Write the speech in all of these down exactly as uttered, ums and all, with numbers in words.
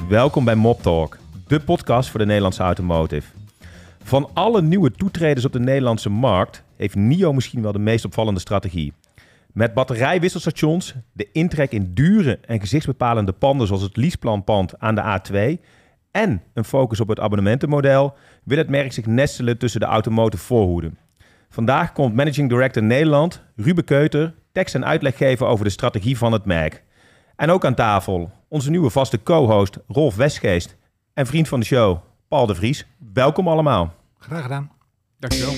welkom bij Mob Talk, de podcast voor de Nederlandse automotive. Van alle nieuwe toetreders op de Nederlandse markt heeft NIO misschien wel de meest opvallende strategie. Met batterijwisselstations, de intrek in dure en gezichtsbepalende panden zoals het leaseplanpand aan de A twee en een focus op het abonnementenmodel wil het merk zich nestelen tussen de automotive voorhoede. Vandaag komt Managing Director Nederland, Ruben Keuter, tekst en uitleg geven over de strategie van het merk. En ook aan tafel onze nieuwe vaste co-host Rolf Westgeest en vriend van de show Paul de Vries. Welkom allemaal. Graag gedaan. Dankjewel.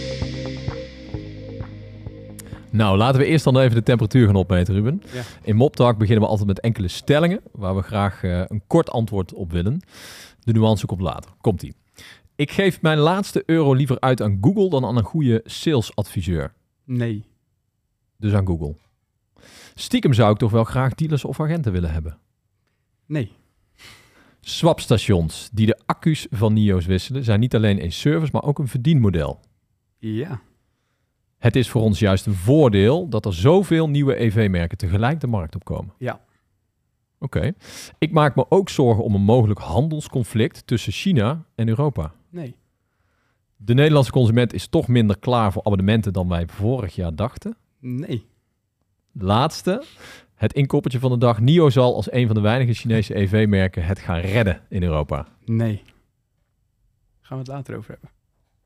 Nou, laten we eerst dan even de temperatuur gaan opmeten, Ruben. Ja. In Mob Talk beginnen we altijd met enkele stellingen, waar we graag uh, een kort antwoord op willen. De nuance komt later. Komt-ie. Ik geef mijn laatste euro liever uit aan Google dan aan een goede salesadviseur. Nee. Dus aan Google. Stiekem zou ik toch wel graag dealers of agenten willen hebben. Nee. Swapstations die de accu's van NIO's wisselen zijn niet alleen een service, maar ook een verdienmodel. Ja. Het is voor ons juist een voordeel dat er zoveel nieuwe E V-merken tegelijk de markt opkomen. Ja. Oké. Okay. Ik maak me ook zorgen om een mogelijk handelsconflict tussen China en Europa. Nee. De Nederlandse consument is toch minder klaar voor abonnementen dan wij vorig jaar dachten. Nee. Laatste. Het inkoppertje van de dag. NIO zal als een van de weinige Chinese E V-merken het gaan redden in Europa. Nee. Gaan we het later over hebben.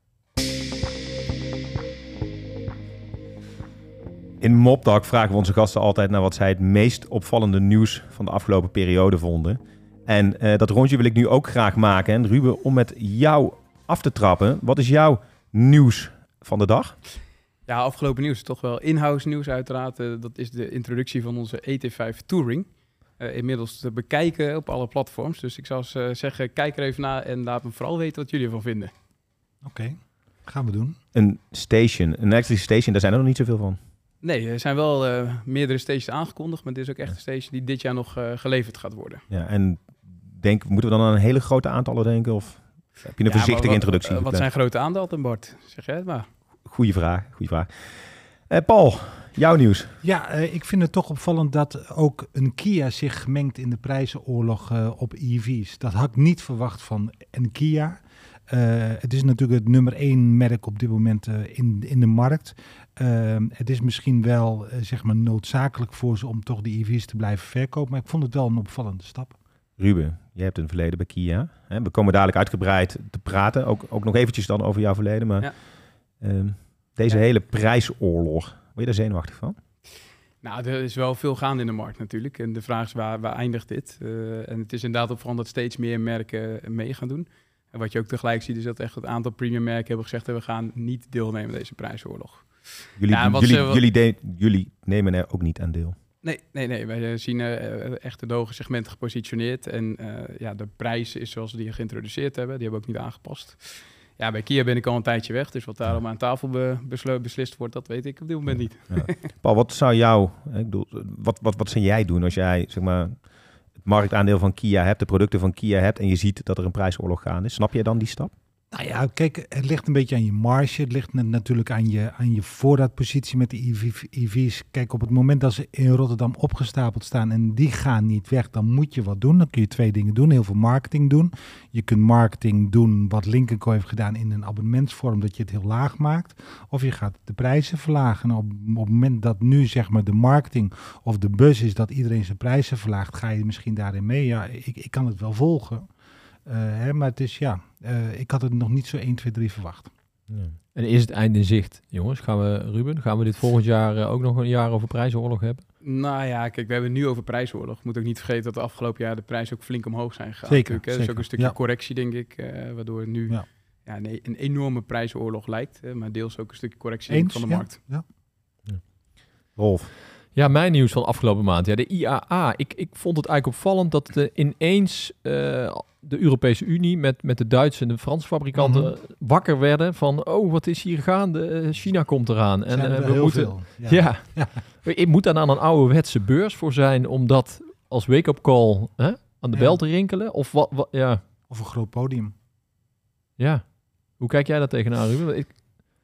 In Mob Talk vragen we onze gasten altijd naar wat zij het meest opvallende nieuws van de afgelopen periode vonden. En uh, dat rondje wil ik nu ook graag maken. En Ruben, om met jou af te trappen, wat is jouw nieuws van de dag? Ja, afgelopen nieuws is toch wel in-house nieuws uiteraard. Uh, dat is de introductie van onze E T vijf Touring. Uh, inmiddels te bekijken op alle platforms. Dus ik zou uh, zeggen, kijk er even naar en laat me vooral weten wat jullie ervan vinden. Oké, okay, gaan we doen. Een station, een elektrische station, daar zijn er nog niet zoveel van. Nee, er zijn wel uh, meerdere stations aangekondigd, maar dit is ook echt een station die dit jaar nog uh, geleverd gaat worden. Ja, en denk, moeten we dan aan een hele grote aantallen denken? Of heb je een ja, voorzichtige wat, introductie? Uh, wat zijn grote aantallen, Bart? Zeg jij het maar. Goeie vraag, goeie vraag. Uh, Paul, jouw nieuws. Ja, uh, ik vind het toch opvallend dat ook een Kia zich mengt in de prijzenoorlog uh, op E V's. Dat had ik niet verwacht van een Kia. Uh, het is natuurlijk het nummer één merk op dit moment uh, in, in de markt. Uh, het is misschien wel uh, zeg maar noodzakelijk voor ze om toch die E V's te blijven verkopen. Maar ik vond het wel een opvallende stap. Ruben, je hebt een verleden bij Kia. Hè? We komen dadelijk uitgebreid te praten. Ook, ook nog eventjes dan over jouw verleden. Maar ja. uh, deze ja. hele prijsoorlog, word je daar zenuwachtig van? Nou, er is wel veel gaande in de markt natuurlijk. En de vraag is, waar, waar eindigt dit? Uh, en het is inderdaad opvallend dat steeds meer merken mee gaan doen. En wat je ook tegelijk ziet is dat echt het aantal premium merken hebben gezegd dat we gaan niet deelnemen aan deze prijsoorlog. Jullie, ja, jullie, ze, jullie, de, jullie nemen er ook niet aan deel. Nee, nee, nee. Wij zien uh, echt de hoge segmenten gepositioneerd. En uh, ja, de prijs is zoals we die geïntroduceerd hebben. Die hebben we ook niet aangepast. Ja, bij Kia ben ik al een tijdje weg. Dus wat daarom aan tafel be, beslo- beslist wordt, dat weet ik op dit moment niet. Ja. Paul, wat zou jou, ik bedoel, wat, wat, wat zou jij doen als jij zeg maar, het marktaandeel van Kia hebt, de producten van Kia hebt en je ziet dat er een prijsoorlog gaande is? Snap jij dan die stap? Nou ja, kijk, het ligt een beetje aan je marge. Het ligt natuurlijk aan je, aan je voorraadpositie met de E V's. Kijk, op het moment dat ze in Rotterdam opgestapeld staan en die gaan niet weg, dan moet je wat doen. Dan kun je twee dingen doen. Heel veel marketing doen. Je kunt marketing doen wat Lynk en Co heeft gedaan in een abonnementsvorm, dat je het heel laag maakt. Of je gaat de prijzen verlagen. Op, op het moment dat nu zeg maar de marketing of de buzz is dat iedereen zijn prijzen verlaagt, ga je misschien daarin mee. Ja, ik, ik kan het wel volgen. Uh, hè, maar het is ja, uh, ik had het nog niet zo één, twee, drie verwacht. Ja. En is het einde in zicht, jongens? Gaan we, Ruben, gaan we dit volgend jaar uh, ook nog een jaar over prijsoorlog hebben? Nou ja, kijk, we hebben het nu over prijsoorlog. Moet ook niet vergeten dat de afgelopen jaar de prijzen ook flink omhoog zijn gegaan. Zeker, hè? zeker. Dat is ook een stukje ja. correctie, denk ik, uh, waardoor het nu ja. Ja, een, een enorme prijsoorlog lijkt. Uh, maar deels ook een stukje correctie Eens, van de ja. markt. Ja. Ja. Rolf. Ja, mijn nieuws van afgelopen maand. Ja, de I A A. Ik, ik vond het eigenlijk opvallend dat de ineens uh, de Europese Unie met, met de Duitse en de Franse fabrikanten mm-hmm. wakker werden van, oh, wat is hier gaande? China komt eraan. En zijn er uh, we heel moeten, veel. Ja. Ja, ja. Ik moet daar aan een ouderwetse beurs voor zijn om dat als wake-up call hè, aan de ja. bel te rinkelen? Of wat? wat ja. Of een groot podium. Ja. Hoe kijk jij daar tegenaan, Ruben? Ik...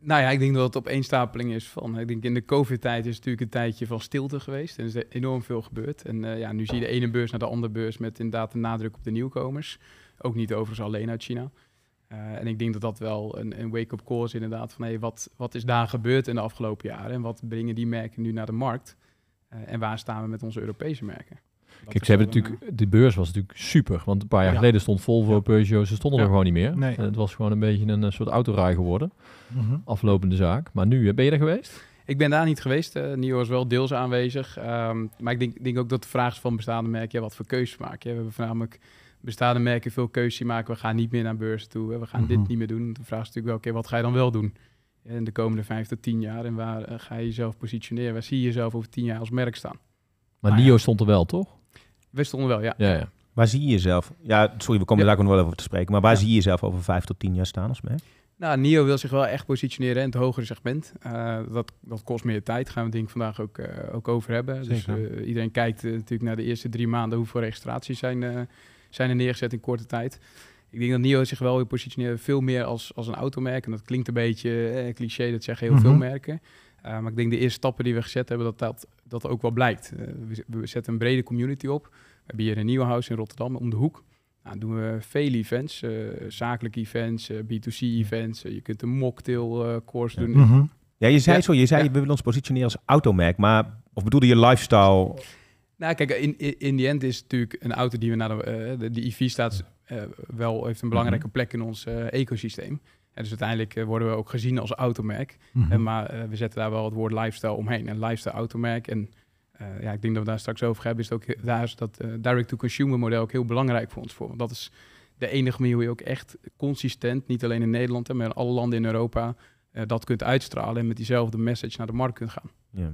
Nou ja, ik denk dat het opeenstapeling is van... Ik denk in de COVID-tijd is het natuurlijk een tijdje van stilte geweest. En er is enorm veel gebeurd. En uh, ja, nu zie je de ene beurs naar de andere beurs... met inderdaad een nadruk op de nieuwkomers. Ook niet overigens alleen uit China. Uh, en ik denk dat dat wel een, een wake-up call is inderdaad. Van hey, wat, wat is daar gebeurd in de afgelopen jaren? En wat brengen die merken nu naar de markt? Uh, en waar staan we met onze Europese merken? Dat Kijk, ze hebben natuurlijk, uh, de beurs was natuurlijk super. Want een paar jaar ja. geleden stond Volvo, ja. Peugeot, ze stonden ja. er gewoon niet meer. Nee. En het was gewoon een beetje een, een soort autorij geworden. Mm-hmm. Aflopende zaak. Maar nu, ben je er geweest? Ik ben daar niet geweest. Uh, N I O is wel deels aanwezig. Um, maar ik denk, denk ook dat de vraag is van bestaande merken, ja, wat voor keuzes maken. Ja, we hebben voornamelijk bestaande merken veel keuzes maken. We gaan niet meer naar beurzen toe. We gaan mm-hmm. dit niet meer doen. De vraag is natuurlijk wel, oké, okay, wat ga je dan wel doen? In de komende vijf tot tien jaar. En waar uh, ga je jezelf positioneren? Waar zie je jezelf over tien jaar als merk staan? Maar ah, N I O ja. stond er wel, toch? We stonden wel, ja. ja, ja. Waar zie je jezelf? Ja, sorry, we komen ja. daar ook nog wel over te spreken. Maar waar ja. zie je jezelf over vijf tot tien jaar staan als merk? Nou, N I O wil zich wel echt positioneren in het hogere segment. Uh, dat, dat kost meer tijd. Daar gaan we het denk vandaag ook, uh, ook over hebben. Zeker. Dus uh, iedereen kijkt uh, natuurlijk naar de eerste drie maanden hoeveel registraties zijn, uh, zijn er neergezet in korte tijd. Ik denk dat N I O zich wel wil positioneren veel meer als, als een automerk. En dat klinkt een beetje eh, cliché, dat zeggen heel mm-hmm. veel merken. Uh, maar ik denk de eerste stappen die we gezet hebben, dat dat, dat ook wel blijkt. Uh, we, we zetten een brede community op. We hebben hier een Nieuwenhuis in Rotterdam om de hoek. Nou, doen we vele events, uh, zakelijke events, uh, B twee C events. Uh, je kunt een mocktail uh, course doen. Mm-hmm. Ja, je zei ja. zo, je zei ja. we willen ons positioneren als automerk, maar of bedoelde je lifestyle? Nou, kijk, in, in, in die end is natuurlijk een auto die we naar de, uh, de, de E V staat uh, wel heeft een belangrijke mm-hmm. plek in ons uh, ecosysteem. En dus uiteindelijk uh, worden we ook gezien als automerk. Mm-hmm. En, maar uh, we zetten daar wel het woord lifestyle omheen. En lifestyle automerk. En uh, ja, ik denk dat we daar straks over hebben. Is het ook, daar is dat uh, direct-to-consumer model ook heel belangrijk voor ons voor. Want dat is de enige manier hoe je ook echt consistent, niet alleen in Nederland, maar in alle landen in Europa, uh, dat kunt uitstralen en met diezelfde message naar de markt kunt gaan. Ja.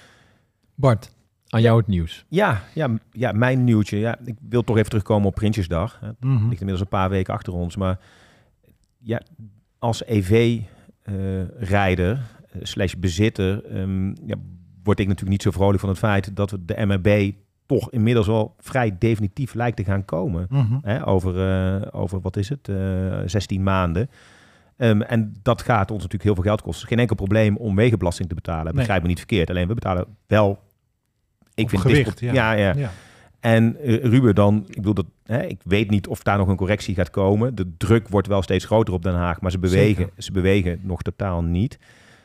Bart, aan jou het nieuws. Ja, ja, ja, mijn nieuwtje. Ja, ik wil toch even terugkomen op Prinsjesdag. Het mm-hmm. ligt inmiddels een paar weken achter ons. Maar ja, als E V-rijder uh, uh, slash bezitter um, ja, word ik natuurlijk niet zo vrolijk van het feit dat we de M R B toch inmiddels wel vrij definitief lijkt te gaan komen. Mm-hmm. Hè, over, uh, over, wat is het, uh, zestien maanden. Um, en dat gaat ons natuurlijk heel veel geld kosten. Geen enkel probleem om wegenbelasting te betalen. Nee. Begrijp me niet verkeerd. Alleen we betalen wel... Ik Op vind gewicht, dit, ja. Ja, ja. ja. En uh, Ruben dan, ik bedoel dat, hè, ik weet niet of daar nog een correctie gaat komen. De druk wordt wel steeds groter op Den Haag, maar ze bewegen, ze bewegen nog totaal niet.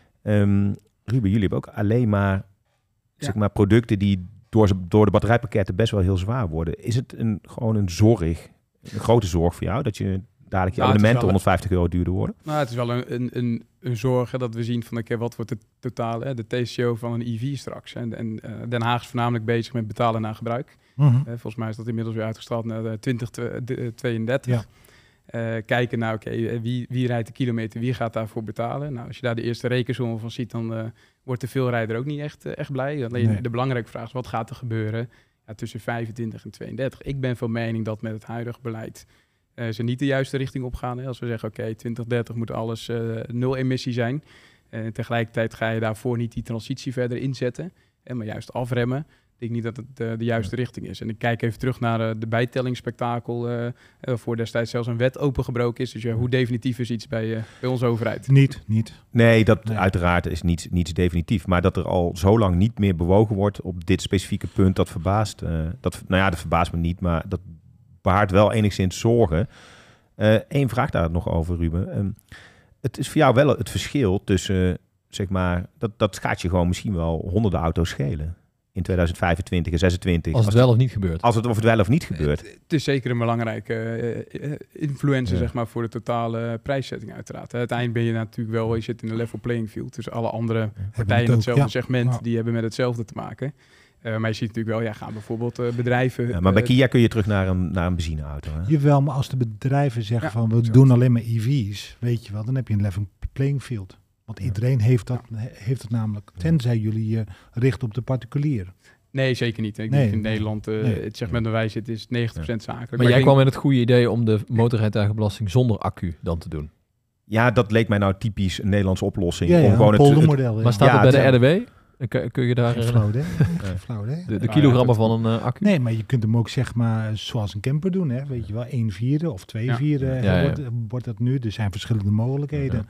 Um, Ruben, jullie hebben ook alleen maar, ja. zeg maar producten die door, ze, door de batterijpakketten best wel heel zwaar worden. Is het een, gewoon een zorg, een grote zorg voor jou, dat je dadelijk je nou, abonnementen honderdvijftig euro duurder worden? Nou, het is wel een, een, een, een zorg hè, dat we zien van oké, wat wordt het totale, hè, de T C O van een E V straks. En, en uh, Den Haag is voornamelijk bezig met betalen naar gebruik. Mm-hmm. Uh, volgens mij is dat inmiddels weer uitgestraald naar uh, twintig tweeëndertig. Ja. Uh, kijken naar oké, okay, wie, wie rijdt de kilometer, wie gaat daarvoor betalen? Nou, als je daar de eerste rekensom van ziet, dan uh, wordt de veelrijder ook niet echt, uh, echt blij. Alleen nee. De belangrijke vraag is, wat gaat er gebeuren ja, tussen vijfentwintig en tweeëndertig? Ik ben van mening dat met het huidige beleid Uh, ze niet de juiste richting op gaan. Hè. Als we zeggen, oké, okay, twintig dertig moet alles uh, nul emissie zijn. En uh, tegelijkertijd ga je daarvoor niet die transitie verder inzetten. Hè, maar juist afremmen. Ik denk niet dat het uh, de juiste ja. richting is. En ik kijk even terug naar uh, de bijtellingsspektakel. Uh, uh, voor destijds zelfs een wet opengebroken is. Dus ja, hoe definitief is iets bij, uh, bij onze overheid? Niet, niet. Nee, dat nee. uiteraard is niets, niets definitief. Maar dat er al zo lang niet meer bewogen wordt op dit specifieke punt, dat verbaast. Uh, dat, nou ja, dat verbaast me niet, maar dat baart wel enigszins zorgen. Eén uh, vraag daar nog over, Ruben. Um, het is voor jou wel het verschil tussen, uh, zeg maar, dat, dat gaat je gewoon misschien wel honderden auto's schelen in tweeduizend vijfentwintig en zesentwintig. Als het wel of niet gebeurt. Als het of het wel of niet gebeurt. Het, het is zeker een belangrijke uh, influencer, ja. zeg maar, voor de totale prijszetting uiteraard. Uiteindelijk ben je natuurlijk wel, je zit in een level playing field. Dus alle andere partijen in hetzelfde ja. segment, ja. die hebben met hetzelfde te maken. Uh, maar je ziet natuurlijk wel, ja, gaan bijvoorbeeld uh, bedrijven... Ja, maar bij uh, Kia kun je terug naar een, naar een benzineauto. Hè? Jawel, maar als de bedrijven zeggen ja, van we zo. doen alleen maar E V's, weet je wel, dan heb je een level playing field. Want ja. iedereen heeft dat, ja. heeft het namelijk, tenzij jullie je richten op de particulier. Nee, zeker niet. Ik nee, denk in nee. Nederland, uh, nee. het segment waar wij zitten, is negentig procent ja. zakelijk. Maar, maar jij kwam denk... met het goede idee om de motorrijtuigenbelasting zonder accu dan te doen. Ja, dat leek mij nou typisch een Nederlandse oplossing. Ja, ja, om gewoon een poldermodel. Ja. Maar staat ja, het bij het, de R D W? Kun, kun je daar Geen flauw, hè? Geen flauw, hè? De, de kilogrammen van een uh, accu? Nee, maar je kunt hem ook zeg maar zoals een camper doen, hè? Weet je wel, één vierde of twee ja. vierde ja, ja. wordt, wordt dat nu. Er zijn verschillende mogelijkheid. Ja,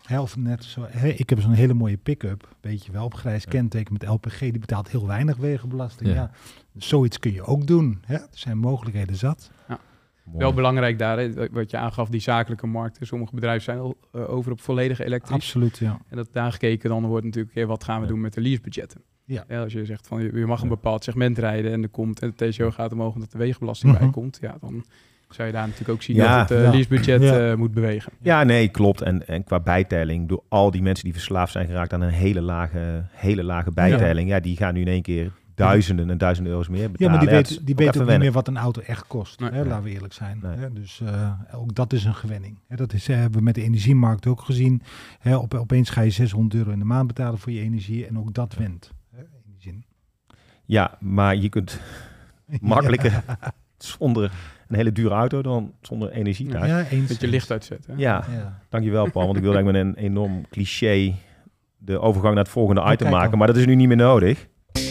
Hè, of net zo, hè, ik heb zo'n hele mooie pick-up, weet je wel, op grijs kenteken met L P G, die betaalt heel weinig wegenbelasting. Ja. Ja. Zoiets kun je ook doen. Hè? Er zijn mogelijkheden zat. Mooi. Wel belangrijk daar, hè, wat je aangaf, die zakelijke markten. Sommige bedrijven zijn al uh, over op volledig elektrisch. Absoluut, ja. En dat daar gekeken dan wordt natuurlijk, okay, wat gaan we Ja. doen met de leasebudgetten? Ja. Ja, als je zegt van je, je mag een Ja. bepaald segment rijden en er komt en de T C O gaat omhoog omdat de wegenbelasting Mhm. bij komt, ja, dan zou je daar natuurlijk ook zien Ja, dat het uh, ja. leasebudget Ja. uh, moet bewegen. Ja, nee, klopt. En, en qua bijtelling, door al die mensen die verslaafd zijn geraakt aan een hele lage, hele lage bijtelling, ja. ja, die gaan nu in één keer duizenden en duizenden euro's meer betalen. Ja, maar die Ja, het weten is die ook weten even ook niet wennen. meer wat een auto echt kost. Nee. Hè, Nee. laten we eerlijk zijn. Nee. Hè, dus uh, ook dat is een gewenning. Hè, dat is, uh, hebben we met de energiemarkt ook gezien. Hè, op, opeens ga je zeshonderd euro in de maand betalen voor je energie. En ook dat went. Hè, in die zin. Ja, maar je kunt makkelijker Ja, zonder een hele dure auto dan zonder energie thuis. Ja, ja, eens. Dat je licht uitzet. Hè? ja, Ja. dankjewel Paul. Want ik wilde eigenlijk met een enorm cliché de overgang naar het volgende Oh, item kijk maken. dan. Maar dat is nu niet meer nodig.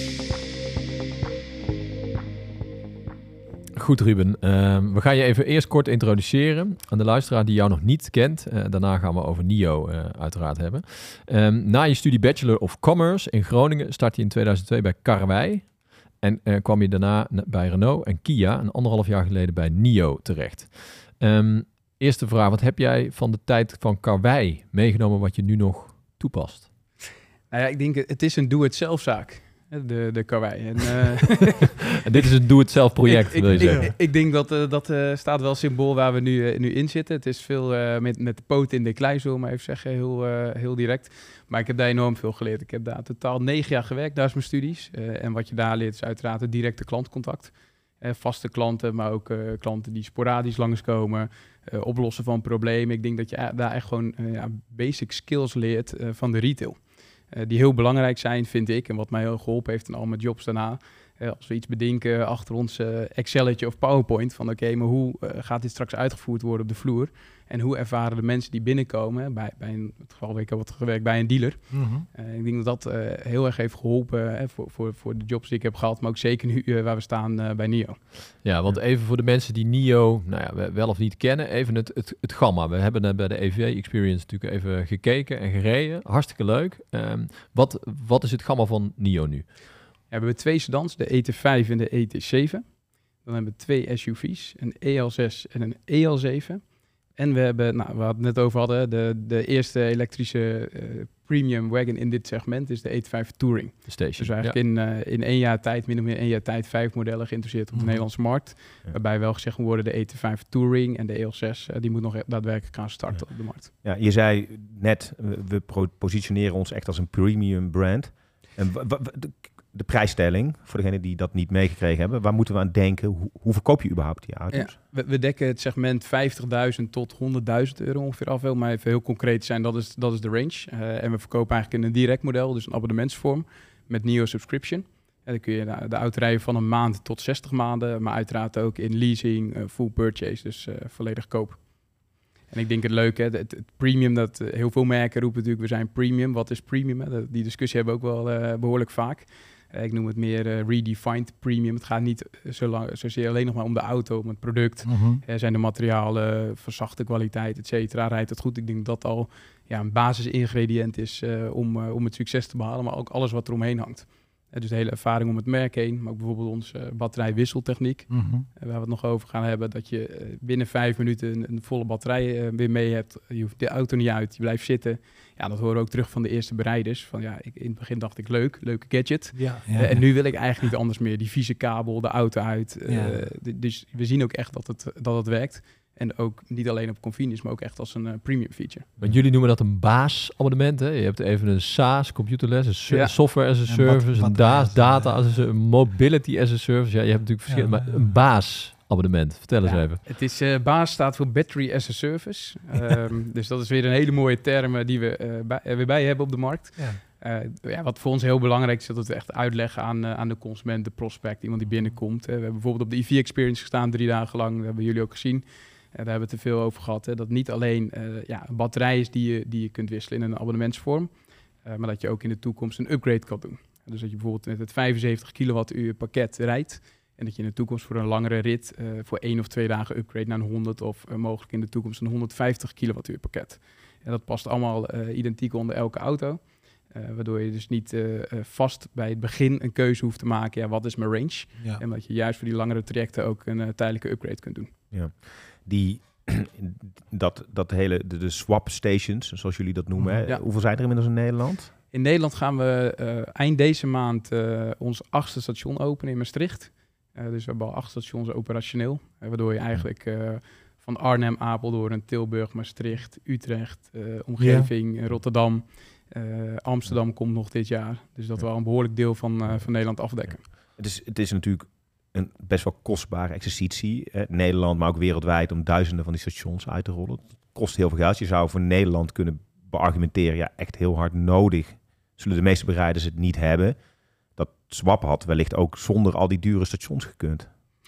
Goed, Ruben. Uh, we gaan je even eerst kort introduceren aan de luisteraar die jou nog niet kent. Uh, daarna gaan we over N I O uh, uiteraard hebben. Um, na je studie Bachelor of Commerce in Groningen start je in tweeduizend twee bij Karwei. En uh, kwam je daarna bij Renault en Kia een anderhalf jaar geleden bij N I O terecht. Um, eerste vraag, wat heb jij van de tijd van Karwei meegenomen wat je nu nog toepast? Nou ja, ik denk het is een doe-het-zelf zaak. De, de Karwei. En, uh, En dit is een doe-het-zelf project, ik, wil je ik, zeggen? ik, ik denk dat uh, dat uh, staat wel symbool waar we nu, uh, nu in zitten. Het is veel uh, met, met de poot in de klei, zullen we maar even zeggen, heel, uh, heel direct. Maar ik heb daar enorm veel geleerd. Ik heb daar totaal negen jaar gewerkt, daar is mijn studies. Uh, en wat je daar leert is uiteraard het directe klantcontact. Uh, vaste klanten, maar ook uh, klanten die sporadisch langskomen. Uh, oplossen van problemen. Ik denk dat je uh, daar echt gewoon uh, ja, basic skills leert uh, van de retail. Uh, die heel belangrijk zijn, vind ik. En wat mij heel geholpen heeft in al mijn jobs daarna. Uh, als we iets bedenken achter ons uh, Excelletje of PowerPoint. Van oké, okay, maar hoe uh, gaat dit straks uitgevoerd worden op de vloer? En hoe ervaren de mensen die binnenkomen? Bij, bij een, het geval ik heb wat gewerkt bij een dealer. Mm-hmm. Uh, ik denk dat dat uh, heel erg heeft geholpen uh, voor, voor, voor de jobs die ik heb gehad. Maar ook zeker nu uh, waar we staan uh, bij N I O. Ja, want even voor de mensen die N I O nou ja, wel of niet kennen, even het, het, het gamma. We hebben uh, bij de E V Experience natuurlijk even gekeken en gereden. Hartstikke leuk. Um, wat, wat is het gamma van N I O nu? Ja, we hebben twee sedans, de E T vijf en de E T zeven. Dan hebben we twee S U V's, een E L zes en een E L zeven. En we hebben, nou, we hadden het net over hadden, de, de eerste elektrische uh, premium wagon in dit segment is de E T vijf Touring. De station. Dus eigenlijk in, uh, in één jaar tijd, min of meer één jaar tijd, vijf modellen geïnteresseerd op de Mhm. Nederlandse markt. Ja. Waarbij wel gezegd moet worden, de E T vijf Touring en de E L zes, uh, die moet nog daadwerkelijk gaan starten Ja. op de markt. Ja, je zei net, we, we pro- positioneren ons echt als een premium brand. En wa- wa- de, de prijsstelling, voor degenen die dat niet meegekregen hebben, waar moeten we aan denken? Hoe, hoe verkoop je überhaupt die auto's? Ja, we, we dekken het segment vijftigduizend tot honderdduizend euro ongeveer af. Wil maar even heel concreet te zijn, dat is, dat is de range. Uh, en we verkopen eigenlijk in een direct model, dus een abonnementsvorm met N I O Subscription. En dan kun je de, de auto rijden van een maand tot zestig maanden, maar uiteraard ook in leasing, uh, full purchase, dus uh, volledig koop. En ik denk het leuke, het, het premium, dat uh, heel veel merken roepen natuurlijk, we zijn premium. Wat is premium? Hè? Dat, die discussie hebben we ook wel uh, behoorlijk vaak. Uh, ik noem het meer uh, redefined premium. Het gaat niet zo lang, zozeer alleen nog maar om de auto, om het product. Mm-hmm. Er zijn de materialen, verzachte kwaliteit, et cetera. Rijdt het goed? Ik denk dat dat al ja, een basisingrediënt is uh, om, uh, om het succes te behalen, maar ook alles wat er omheen hangt. Uh, dus de hele ervaring om het merk heen, maar ook bijvoorbeeld onze uh, batterijwisseltechniek. Mm-hmm. Uh, waar we het nog over gaan hebben, dat je uh, binnen vijf minuten een, een volle batterij uh, weer mee hebt. Je hoeft de auto niet uit, je blijft zitten. Ja, dat horen we ook terug van de eerste bereiders. Van ja, ik, in het begin dacht ik leuk, leuke gadget. Ja, ja, Uh, en ja. nu wil ik eigenlijk niet anders meer. Die vieze kabel, de auto uit. Uh, Ja. d- dus we zien ook echt dat het, dat het werkt. En ook niet alleen op convenience, maar ook echt als een uh, premium feature. Want jullie noemen dat een baasabonnement. Hè? Je hebt even een SaaS, computerless, een ser- Ja. software as a En service, wat- een wat DaaS, is, data eh, as a service, mobility as a service. Ja, je hebt natuurlijk verschillende, Ja, maar ja. een baasabonnement. Vertel eens Ja, even. Het is, uh, BAAS staat voor Battery as a Service. um, dus dat is weer een hele mooie term uh, die we uh, bij, uh, weer bij hebben op de markt. Ja. Uh, ja, wat voor ons heel belangrijk is, dat we het echt uitleggen aan, uh, aan de consument, de prospect, iemand die binnenkomt. Uh, we hebben bijvoorbeeld op de E V Experience gestaan, drie dagen lang. Dat hebben jullie ook gezien. Uh, daar hebben we het er veel over gehad. Hè, dat niet alleen uh, ja, een batterij is die je, die je kunt wisselen in een abonnementsvorm, uh, maar dat je ook in de toekomst een upgrade kan doen. Dus dat je bijvoorbeeld met het vijfenzeventig kilowattuur pakket rijdt en dat je in de toekomst voor een langere rit uh, voor één of twee dagen upgrade naar een honderd of uh, mogelijk in de toekomst een honderdvijftig kilowattuur pakket. En dat past allemaal uh, identiek onder elke auto. Uh, waardoor je dus niet uh, uh, vast bij het begin een keuze hoeft te maken. Ja, wat is mijn range? Ja. En dat je juist voor die langere trajecten ook een uh, tijdelijke upgrade kunt doen. Ja. Die, dat, dat hele, de, de swap stations, zoals jullie dat noemen. Hè? Ja. Hoeveel zijn er inmiddels in Nederland? In Nederland gaan we uh, eind deze maand uh, ons achtste station openen in Maastricht. Uh, dus we hebben al acht stations operationeel. Uh, waardoor je eigenlijk uh, van Arnhem, Apeldoorn, Tilburg, Maastricht, Utrecht, uh, omgeving, ja. Rotterdam... Uh, Amsterdam komt nog dit jaar. Dus dat we al een behoorlijk deel van, uh, van Nederland afdekken. Ja. Het, is, het is natuurlijk een best wel kostbare exercitie. Eh, Nederland, maar ook wereldwijd, om duizenden van die stations uit te rollen. Het kost heel veel geld. Je zou voor Nederland kunnen beargumenteren, ja, echt heel hard nodig. Zullen de meeste bereiders het niet hebben. Dat swap had wellicht ook zonder al die dure stations gekund.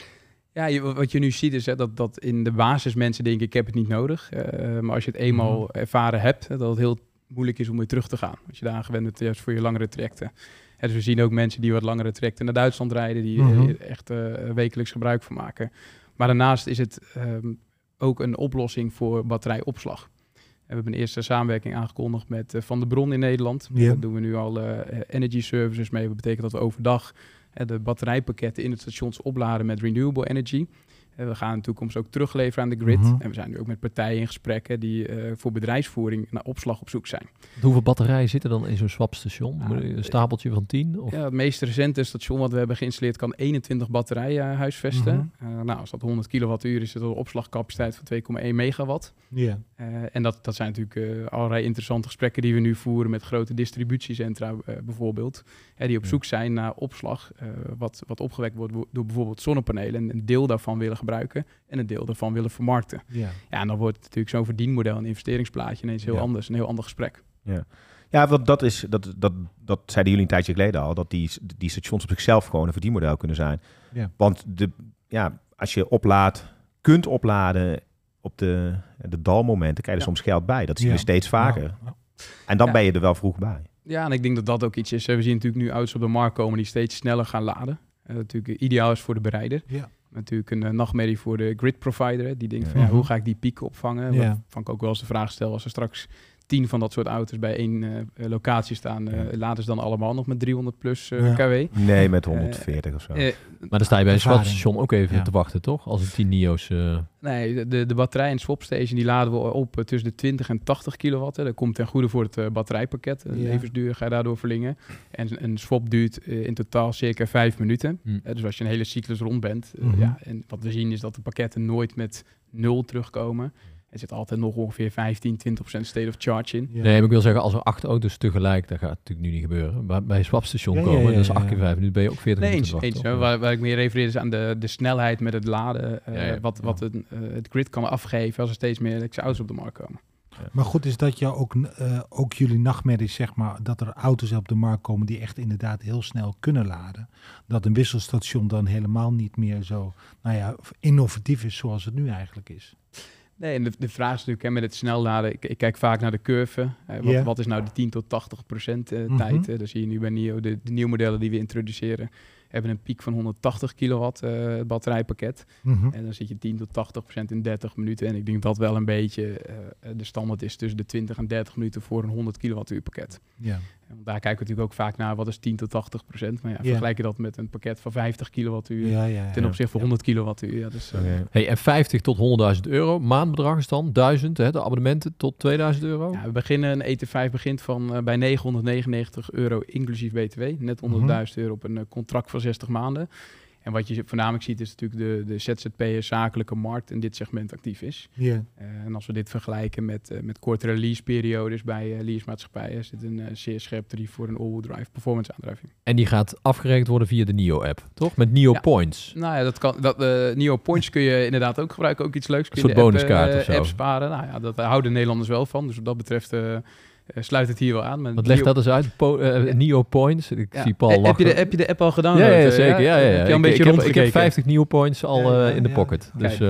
Ja, je, wat je nu ziet is hè, dat, dat in de basis mensen denken, ik heb het niet nodig. Uh, maar als je het eenmaal mm. ervaren hebt, dat het heel moeilijk is om weer terug te gaan. Als je daar aan gewend bent, juist voor je langere trajecten. En dus we zien ook mensen die wat langere trajecten naar Duitsland rijden, die mm-hmm. er echt uh, wekelijks gebruik van maken. Maar daarnaast is het um, ook een oplossing voor batterijopslag. En we hebben een eerste samenwerking aangekondigd met uh, Van der Bron in Nederland. Yeah. Daar doen we nu al uh, energy services mee. Dat betekent dat we overdag uh, de batterijpakketten in het stations opladen met renewable energy. Uh, we gaan in de toekomst ook terugleveren aan de grid. Mm-hmm. En we zijn nu ook met partijen in gesprekken die uh, voor bedrijfsvoering naar opslag op zoek zijn. Hoeveel batterijen zitten dan in zo'n swapstation? Uh, een stapeltje van tien? Of? Ja, het meest recente station wat we hebben geïnstalleerd kan eenentwintig batterijen uh, huisvesten. Mm-hmm. Uh, nou, als dat honderd kilowattuur is, is dat een opslagcapaciteit van twee komma één megawatt. Yeah. Uh, en dat, dat zijn natuurlijk uh, allerlei interessante gesprekken die we nu voeren met grote distributiecentra uh, bijvoorbeeld. Uh, die op zoek zijn naar opslag, uh, wat, wat opgewekt wordt door bijvoorbeeld zonnepanelen. En een deel daarvan willen gebruiken en een deel daarvan willen vermarkten. Ja, ja en dan wordt natuurlijk zo'n verdienmodel, een investeringsplaatje ineens heel ja. anders, een heel ander gesprek. Ja, ja dat, dat, is, dat, dat, dat zeiden jullie een tijdje geleden al, dat die, die stations op zichzelf gewoon een verdienmodel kunnen zijn. Ja. Want de, ja, als je oplaadt, kunt opladen op de, de dalmomenten, krijg je er ja. soms geld bij. Dat zie je ja. steeds vaker. Ja. Ja. En dan ja. ben je er wel vroeg bij. Ja, en ik denk dat dat ook iets is. We zien natuurlijk nu auto's op de markt komen die steeds sneller gaan laden. Uh, natuurlijk ideaal is voor de bereider. Ja. Natuurlijk een uh, nachtmerrie voor de grid provider. Die denkt ja. van ja, hoe ga ik die pieken opvangen? Ja. Waarvan ik ook wel eens de vraag stel, als er straks tien van dat soort auto's bij één uh, locatie staan, uh, ja. laden ze dan allemaal nog met driehonderd plus uh, ja. kW? Nee, met honderdveertig uh, of zo. Uh, maar dan sta je bij een swapstation ook even ja. te wachten, toch? Als het tien N I O's... Uh... Nee, de, de batterij en swapstation die laden we op uh, tussen de twintig en tachtig kilowatt. Hè. Dat komt ten goede voor het uh, batterijpakket. De ja. levensduur ga je daardoor verlengen. En een swap duurt uh, in totaal circa vijf minuten. Mm. Uh, dus als je een hele cyclus rond bent. Uh, mm-hmm. ja, en wat we zien is dat de pakketten nooit met nul terugkomen. Er zit altijd nog ongeveer vijftien, twintig procent state of charge in. Ja. Nee, maar ik wil zeggen, als er acht auto's tegelijk, dat gaat natuurlijk nu niet gebeuren. Maar bij een swapstation ja, komen, ja, ja, ja, dus acht keer vijf minuten ben je ook veertig nee, minuten eens, wachten. Eens, waar, waar ik meer refereer is aan de, de snelheid met het laden. Uh, ja, ja, wat wat ja. het, uh, het grid kan afgeven als er steeds meer elektrische auto's op de markt komen. Ja. Maar goed, is dat jou ook, uh, ook jullie nachtmerrie, zeg maar, dat er auto's op de markt komen die echt inderdaad heel snel kunnen laden. Dat een wisselstation dan helemaal niet meer zo, nou ja, innovatief is zoals het nu eigenlijk is. Nee, en de, de vraag is natuurlijk hè, met het snel laden. Ik, ik kijk vaak naar de curve. Uh, wat, yeah. wat is nou de tien tot tachtig procent uh, mm-hmm. tijd? Uh, dat zie je nu bij N I O. De, de nieuwe modellen die we introduceren hebben een piek van honderdtachtig kilowatt uh, batterijpakket. Mm-hmm. En dan zit je tien tot tachtig procent in dertig minuten. En ik denk dat wel een beetje uh, de standaard is tussen de twintig en dertig minuten voor een honderd kilowattuur pakket. Yeah. En daar kijken we natuurlijk ook vaak naar wat is tien tot tachtig procent. Maar ja, yeah. vergelijk je dat met een pakket van vijftig kilowattuur ja, ja, ja, ten opzichte van honderd kilowattuur. Ja, dus, uh, okay. Hey, en vijftig tot honderdduizend euro. Maandbedrag is dan duizend. Hè, de abonnementen tot tweeduizend euro. Ja, we beginnen een E T vijf begint van uh, bij negenhonderdnegenennegentig euro inclusief B T W. Net onder de duizend euro op een uh, contract van zestig maanden. En wat je voornamelijk ziet is natuurlijk de, de Z Z P'er zakelijke markt in dit segment actief is. Yeah. Uh, en als we dit vergelijken met, uh, met kortere leaseperiodes bij uh, leasemaatschappijen, is dit een uh, zeer scherp tarief voor een all-wheel drive performance aandrijving. En die gaat afgerekend worden via de N I O-app, toch? Met N I O ja. Points. Nou ja, dat kan. Dat, uh, N I O Points kun je inderdaad ook gebruiken. Ook iets leuks. Een soort bonuskaart uh, of zo. App sparen. Nou ja, dat houden Nederlanders wel van. Dus wat dat betreft... Uh, Uh, sluit het hier wel aan. Wat legt dat eens uit? Po- uh, N I O Points. Ik ja. zie Paul lachen. Heb je, de, heb je de app al gedownload? Ja, ja zeker. Ja, ja, ja. Heb je al een ik, beetje ik, heb, ik heb vijftig N I O Points al uh, ja, ja, in de pocket. Ja. Dus, uh,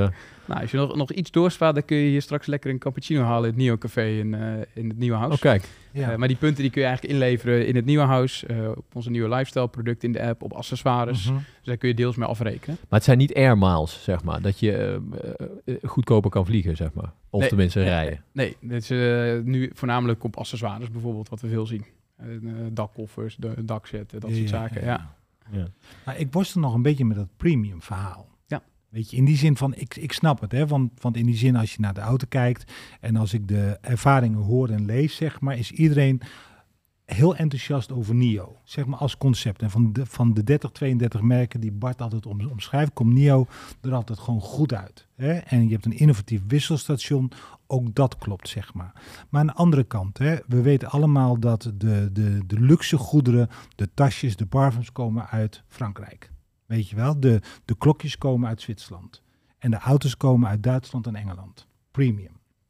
Nou, als je nog, nog iets doorspaart, dan kun je hier straks lekker een cappuccino halen in het Nio Café in, uh, in het Nieuwe House. Oh, kijk. Ja. Uh, maar die punten die kun je eigenlijk inleveren in het Nieuwe House, uh, op onze nieuwe lifestyle product in de app, op accessoires. Mhm. Dus daar kun je deels mee afrekenen. Maar het zijn niet air miles, zeg maar. Dat je uh, uh, goedkoper kan vliegen, zeg maar. Of Nee, tenminste nee, rijden. Nee, dit is uh, nu voornamelijk op accessoires bijvoorbeeld, wat we veel zien. Uh, dakkoffers, de dakzetten, dat Ja, soort ja, zaken. ja. Ja. Ja. Maar ik worstel nog een beetje met dat premium verhaal. Ja. Weet je, in die zin van, ik, ik snap het, hè, want, want in die zin als je naar de auto kijkt en als ik de ervaringen hoor en lees, zeg maar, is iedereen heel enthousiast over Nio, zeg maar als concept. En van de, van de dertig, tweeëndertig merken die Bart altijd om, omschrijft, komt Nio er altijd gewoon goed uit. Hè? En je hebt een innovatief wisselstation, ook dat klopt, zeg maar. Maar aan de andere kant, hè, we weten allemaal dat de, de, de luxe goederen, de tasjes, de parfums komen uit Frankrijk. Weet je wel, de, de klokjes komen uit Zwitserland. En de auto's komen uit Duitsland en Engeland. Premium.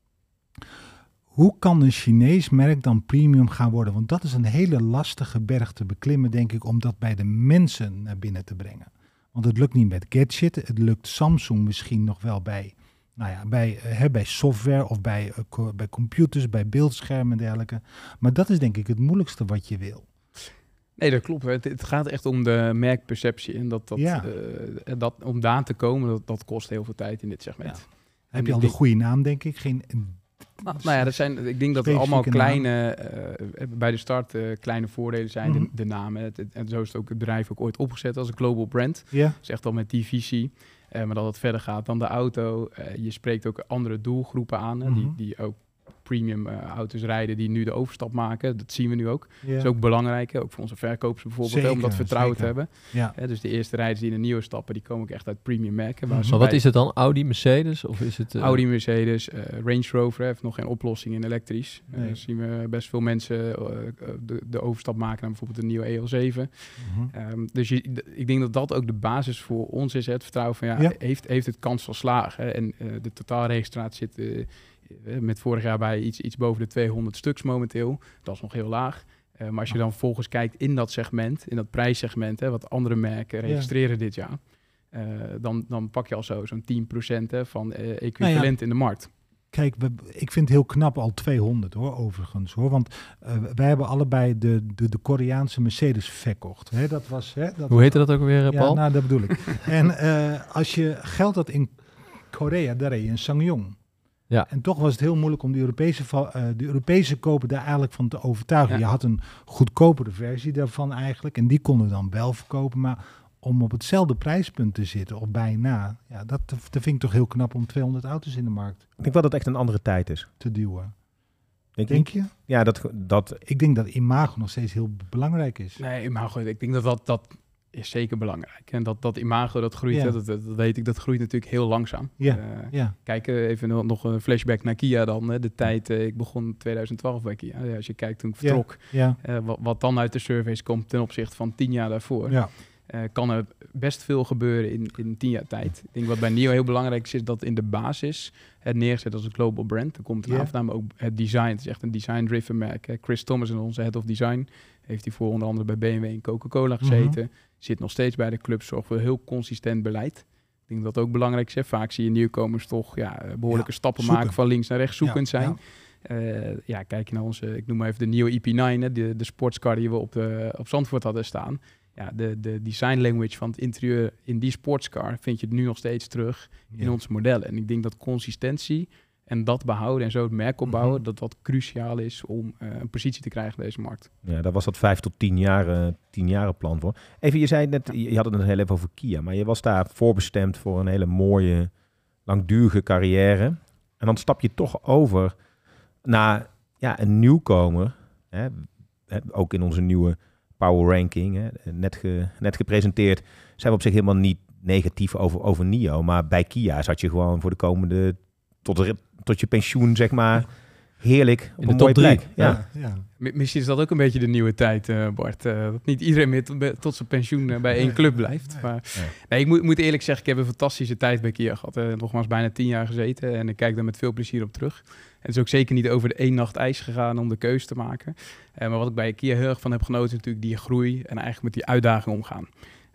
Hoe kan een Chinees merk dan premium gaan worden? Want dat is een hele lastige berg te beklimmen, denk ik, om dat bij de mensen naar binnen te brengen. Want het lukt niet met gadget. Het lukt Samsung misschien nog wel bij, nou ja, bij, hè, bij software of bij, uh, co- bij computers, bij beeldschermen en dergelijke. Maar dat is denk ik het moeilijkste wat je wil. Nee, dat klopt. Het, het gaat echt om de merkperceptie. En dat, dat, Ja. uh, dat, om daar te komen, dat, dat kost heel veel tijd in dit segment. Ja. Heb En je al ik de goede naam, denk ik? Geen, Nou, nou ja, dat zijn, ik denk dat er allemaal Specifieke kleine, uh, bij de start uh, kleine voordelen zijn, Mhm. de, de namen. Het, het- en zo is het ook het bedrijf ook ooit opgezet als een global brand. ja, Dus echt al met die visie. Uh, maar dat het verder gaat dan de auto. Uh, je spreekt ook andere doelgroepen aan, hè, die, Mhm. die ook premium uh, auto's rijden, die nu de overstap maken. Dat zien we nu ook. ja. Dat is ook belangrijk, hè, ook voor onze verkopers bijvoorbeeld, hè, om Zeker, dat vertrouwen zeker. te hebben. ja. Hè, dus de eerste rijders die in een nieuwe stappen, die komen ook echt uit premium merken. waar Mhm. ze Maar wat bij- is het dan? Audi, Mercedes? Of is het... uh, Audi, Mercedes, uh, Range Rover heeft nog geen oplossing in elektrisch. Uh, Nee. zien we best veel mensen uh, de, de overstap maken naar bijvoorbeeld een nieuwe E L zeven. Mhm. Um, dus je, d- ik denk dat dat ook de basis voor ons is. Hè, het vertrouwen van ja, Ja. Heeft, heeft het kans van slagen? Hè? En uh, de totaalregistratie zit uh, uh, met vorig jaar bij iets, iets boven de tweehonderd stuks momenteel. Dat is nog heel laag. Uh, maar als je dan vervolgens kijkt in dat segment, in dat prijssegment, hè, wat andere merken registreren dit jaar. Uh, dan, dan pak je al zo zo'n tien procent hè, van uh, equivalent Nou ja. in de markt. Kijk, we, ik vind het heel knap al tweehonderd hoor, overigens hoor. Want uh, wij hebben allebei de, de, de Koreaanse Mercedes verkocht. Hè, dat was, hè, dat Hoe heette dat ook alweer, Ja, Paul? nou, dat bedoel ik. En uh, als je geld had in Korea, daar reed je een Sangyong. Ja. En toch was het heel moeilijk om de Europese, va- uh, de Europese koper daar eigenlijk van te overtuigen. Ja. Je had een goedkopere versie daarvan eigenlijk. En die konden we dan wel verkopen. Maar om op hetzelfde prijspunt te zitten, of bijna, ja, dat, dat vind ik toch heel knap om tweehonderd auto's in de markt Ik denk wel dat het echt een andere tijd is. te duwen. Denk, Denk je? je? Ja, dat, dat, Ik denk dat imago nog steeds heel belangrijk is. Nee, maar goed, ik denk dat dat, dat is zeker belangrijk. En dat, dat imago, dat groeit, Ja. hè, dat, dat weet ik, dat groeit natuurlijk heel langzaam. Ja. Uh, Ja, Kijk, uh, even nog- nog een flashback naar Kia dan. Hè. De tijd, uh, ik begon in twintig twaalf bij Kia. Ja, als je kijkt toen ik Ja. vertrok, ja, uh, wat, wat dan uit de surveys komt ten opzichte van tien jaar daarvoor. ja. Uh, kan er best veel gebeuren in, in tien jaar tijd. Ik denk wat bij Nio heel belangrijk is, is dat in de basis het neerzet als een global brand. Er komt een Ja. afname ook het design. Het is echt een design-driven merk. Hè. Chris Thomas, onze head of design, heeft hij voor onder andere bij B M W en Coca-Cola gezeten. Zit nog steeds bij de club, zorgt voor heel consistent beleid. Ik denk dat dat ook belangrijk is. Hè. Vaak zie je nieuwkomers toch ja, behoorlijke Ja, stappen zoeken. maken van links naar rechts zoekend Ja, zijn. Uh, ja, kijk je naar onze, ik noem maar even de Nio E P nine, hè, de, de sportscar die we op, de, op Zandvoort hadden staan. Ja, de, de design language van het interieur in die sportscar vind je nu nog steeds terug in Ja. onze modellen. En ik denk dat consistentie en dat behouden en zo het merk opbouwen, Mhm. dat dat cruciaal is om uh, een positie te krijgen in deze markt. ja, daar was dat vijf tot tien jaar, uh, tien jaren plan voor. Even, je zei net, je had het net heel even over Kia, maar je was daar voorbestemd voor een hele mooie, langdurige carrière. En dan stap je toch over naar ja, een nieuwkomer, hè, hè, ook in onze nieuwe Power Ranking, hè, net, ge, net gepresenteerd, zijn we op zich helemaal niet negatief over, over Nio. Maar bij Kia zat je gewoon voor de komende, tot, de, tot je pensioen, zeg maar, heerlijk op In de een top mooie drie. plek. Ja. Ja, ja. M- Misschien is dat ook een beetje de nieuwe tijd, uh, Bart. Uh, dat niet iedereen meer tot, tot zijn pensioen uh, bij één Nee, club blijft. nee. Maar Nee. nee, ik moet, moet eerlijk zeggen, ik heb een fantastische tijd bij Kia gehad. Uh, nogmaals bijna tien jaar gezeten en ik kijk daar met veel plezier op terug. En het is ook zeker niet over de één nacht ijs gegaan om de keuze te maken. Uh, maar wat ik bij Kia heel erg van heb genoten is natuurlijk die groei en eigenlijk met die uitdaging omgaan.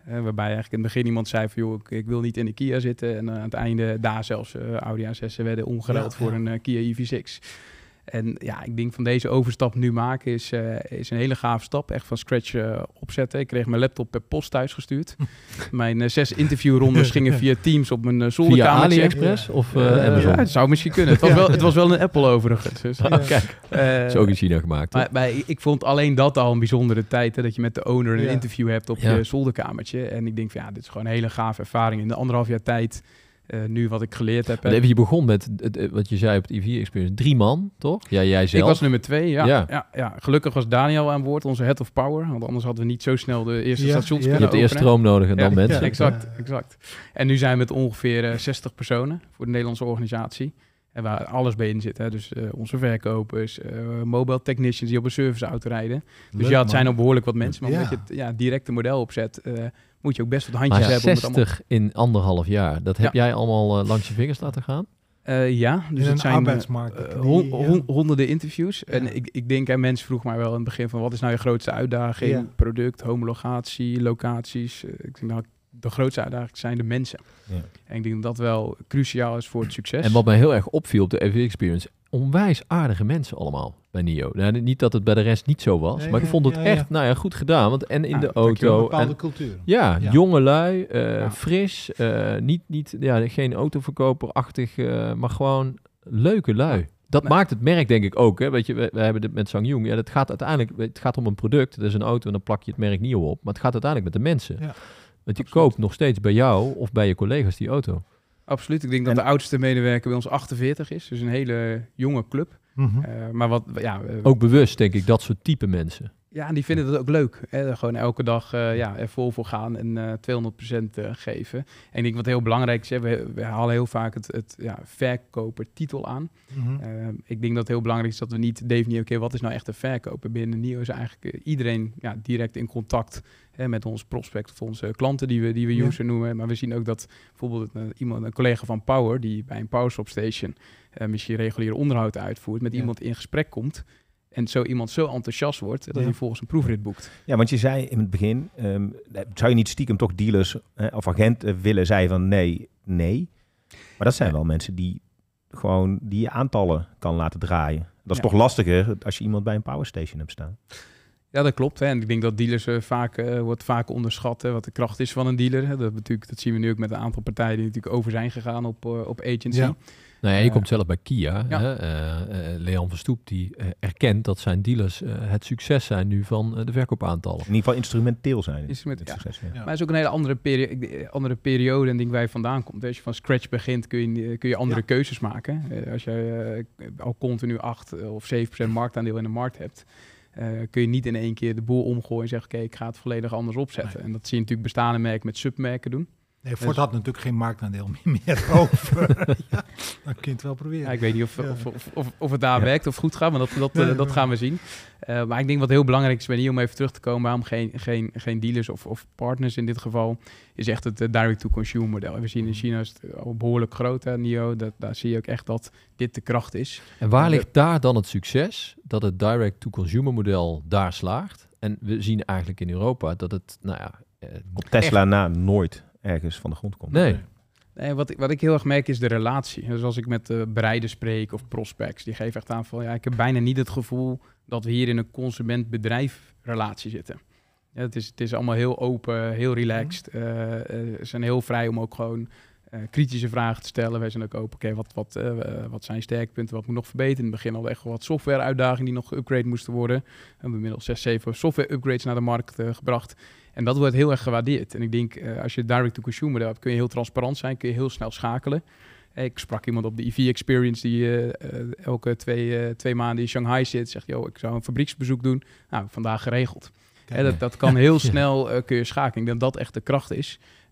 Uh, waarbij eigenlijk in het begin iemand zei van, joh, ik, ik wil niet in de Kia zitten. En uh, aan het einde daar zelfs uh, Audi A zes werden omgeruild ja, voor ja. een uh, Kia E V zes. En ja, ik denk van deze overstap nu maken is, uh, is een hele gave stap. Echt van scratch uh, opzetten. Ik kreeg mijn laptop per post thuis gestuurd. Mijn uh, zes interviewrondes gingen via Teams op mijn uh, zolderkamertje. Via AliExpress ja. of uh, uh, Amazon? Ja, het zou misschien kunnen. Het was wel, het was wel een Apple overigens. Dus, ja. oh, kijk, uh, is ook in China gemaakt. Maar, maar ik vond alleen dat al een bijzondere tijd. Hè, dat je met de owner een ja. interview hebt op ja. je zolderkamertje. En ik denk van ja, dit is gewoon een hele gave ervaring. In de anderhalf jaar tijd... Uh, nu wat ik geleerd heb. Even, je begon met uh, wat je zei op het E V-experience. Drie man, toch? Ja, jij zelf. Ik was nummer twee, ja. Ja. Ja, ja. Gelukkig was Daniel aan boord, onze head of power. Want anders hadden we niet zo snel de eerste ja, stations ja. kunnen Je hebt eerst stroom nodig en dan ja, mensen. Ja, exact, exact. En nu zijn we met ongeveer uh, zestig personen voor de Nederlandse organisatie. En waar alles bij in zit. Hè. Dus uh, onze verkopers, uh, mobile technicians die op een serviceauto rijden. Dus Leuk, ja, het man. zijn al behoorlijk wat mensen. Maar ja. omdat je het ja, direct een model opzet... Uh, moet je ook best wat handjes maar hebben. zestig in anderhalf jaar, dat heb ja. jij allemaal uh, langs je vingers laten gaan? Uh, ja, dus het zijn arbeidsmarkt, uh, hon, hon, honderden interviews. Ja. En ik, ik denk, en mensen vroegen mij wel in het begin van... wat is nou je grootste uitdaging? Ja. Product, homologatie, locaties. Uh, ik denk, nou, de grootste uitdaging zijn de mensen. Ja. En ik denk dat dat wel cruciaal is voor het succes. En wat mij heel erg opviel op de E V-experience... onwijs aardige mensen allemaal bij NIO. Nou, niet dat het bij de rest niet zo was, nee, maar ik vond het ja, echt ja. Nou ja, goed gedaan. Want en in ja, de auto... Een bepaalde en, cultuur. Ja, ja. jonge lui, uh, ja. fris, uh, niet, niet, ja, geen autoverkoper-achtig, uh, maar gewoon leuke lui. Ja. Dat nee. maakt het merk denk ik ook. Hè. Weet je, we, we hebben dit met SsangYong. Ja, dat gaat uiteindelijk, het gaat om een product. Dat is een auto en dan plak je het merk NIO op. Maar het gaat uiteindelijk met de mensen. Ja. Want je Absoluut. koopt nog steeds bij jou of bij je collega's die auto. Absoluut. Ik denk dat en, de oudste medewerker bij ons achtenveertig is. Dus een hele jonge club. Mm-hmm. Uh, maar wat, ja, uh, ook bewust, denk ik, dat soort type mensen. Ja, en die vinden het ook leuk. Hè? Gewoon elke dag uh, ja, er vol voor gaan en uh, tweehonderd procent uh, geven. En ik denk wat heel belangrijk is, hè, we, we halen heel vaak het, het ja, verkopertitel aan. Mm-hmm. Uh, ik denk dat het heel belangrijk is dat we niet definiëren, oké, okay, wat is nou echt een verkoper? Binnen NIO is eigenlijk uh, iedereen ja, direct in contact hè, met ons prospect of onze klanten die we, die we ja. user noemen. Maar we zien ook dat bijvoorbeeld uh, iemand, een collega van Power, die bij een Powerstop Station uh, misschien reguliere onderhoud uitvoert, met ja. iemand in gesprek komt. En zo iemand zo enthousiast wordt, dat ja. hij volgens een proefrit boekt. Ja, want je zei in het begin, um, zou je niet stiekem toch dealers uh, of agenten willen zijn van nee, nee. Maar dat zijn ja. wel mensen die gewoon die je aantallen kan laten draaien. Dat is ja. toch lastiger als je iemand bij een powerstation hebt staan. Ja, dat klopt. Hè. En ik denk dat dealers uh, vaak, uh, wordt vaak onderschat hè, wat de kracht is van een dealer. Hè. Dat, natuurlijk, dat zien we nu ook met een aantal partijen die natuurlijk over zijn gegaan op, uh, op agency. Ja. Nou ja, je uh, komt zelf bij Kia. Ja. Hè? Uh, uh, Leon Verstoep die uh, erkent dat zijn dealers uh, het succes zijn nu van uh, de verkoopaantallen. In ieder geval instrumenteel zijn. Instrument, ja. Succes, ja. Ja. Maar het is ook een hele andere, peri- andere periode en denk waar je vandaan komt. Als je van scratch begint kun je, kun je andere ja. keuzes maken. Uh, als je uh, al continu acht of zeven procent marktaandeel in de markt hebt, Uh, kun je niet in één keer de boel omgooien en zeggen, oké, okay, ik ga het volledig anders opzetten. Nee. En dat zie je natuurlijk bestaande merken met submerken doen. Nee, Ford dus, had natuurlijk geen marktaandeel meer over. Ja, dan kun je het wel proberen. Ja, ik weet niet of, ja. of, of, of, of het daar ja. werkt of goed gaat, maar dat, dat, ja, uh, dat gaan we zien. Uh, maar ik denk wat heel belangrijk is bij NIO om even terug te komen, waarom geen, geen, geen dealers of, of partners in dit geval, is echt het uh, direct-to-consumer model. We zien in China is het al behoorlijk groot, hè, NIO. Dat, daar zie je ook echt dat dit de kracht is. En waar uh, ligt daar dan het succes, dat het direct-to-consumer model daar slaagt? En we zien eigenlijk in Europa dat het, nou ja... Uh, op Tesla echt... na nooit ergens van de grond komt. Nee. nee wat, ik, wat ik heel erg merk is de relatie. Dus als ik met uh, bereiders spreek of prospects, die geven echt aan van, ja, ik heb bijna niet het gevoel dat we hier in een consument-bedrijf relatie zitten. Ja, het, is, het is allemaal heel open, heel relaxed. Uh, uh, ze zijn heel vrij om ook gewoon uh, kritische vragen te stellen. Wij zijn ook open, oké, okay, wat, wat, uh, wat zijn sterkpunten, wat moet nog verbeteren? In het begin al echt wel wat software-uitdagingen die nog geüpgrade moesten worden. We hebben inmiddels zes, zeven software-upgrades naar de markt uh, gebracht. En dat wordt heel erg gewaardeerd. En ik denk, uh, als je direct-to-consumer hebt, kun je heel transparant zijn, kun je heel snel schakelen. Ik sprak iemand op de E V-experience die uh, uh, elke twee, uh, twee maanden in Shanghai zit. Zegt, joh, ik zou een fabrieksbezoek doen. Nou, vandaag geregeld. Hè, dat, dat kan heel snel, uh, kun je schakelen. Ik denk dat dat echt de kracht is.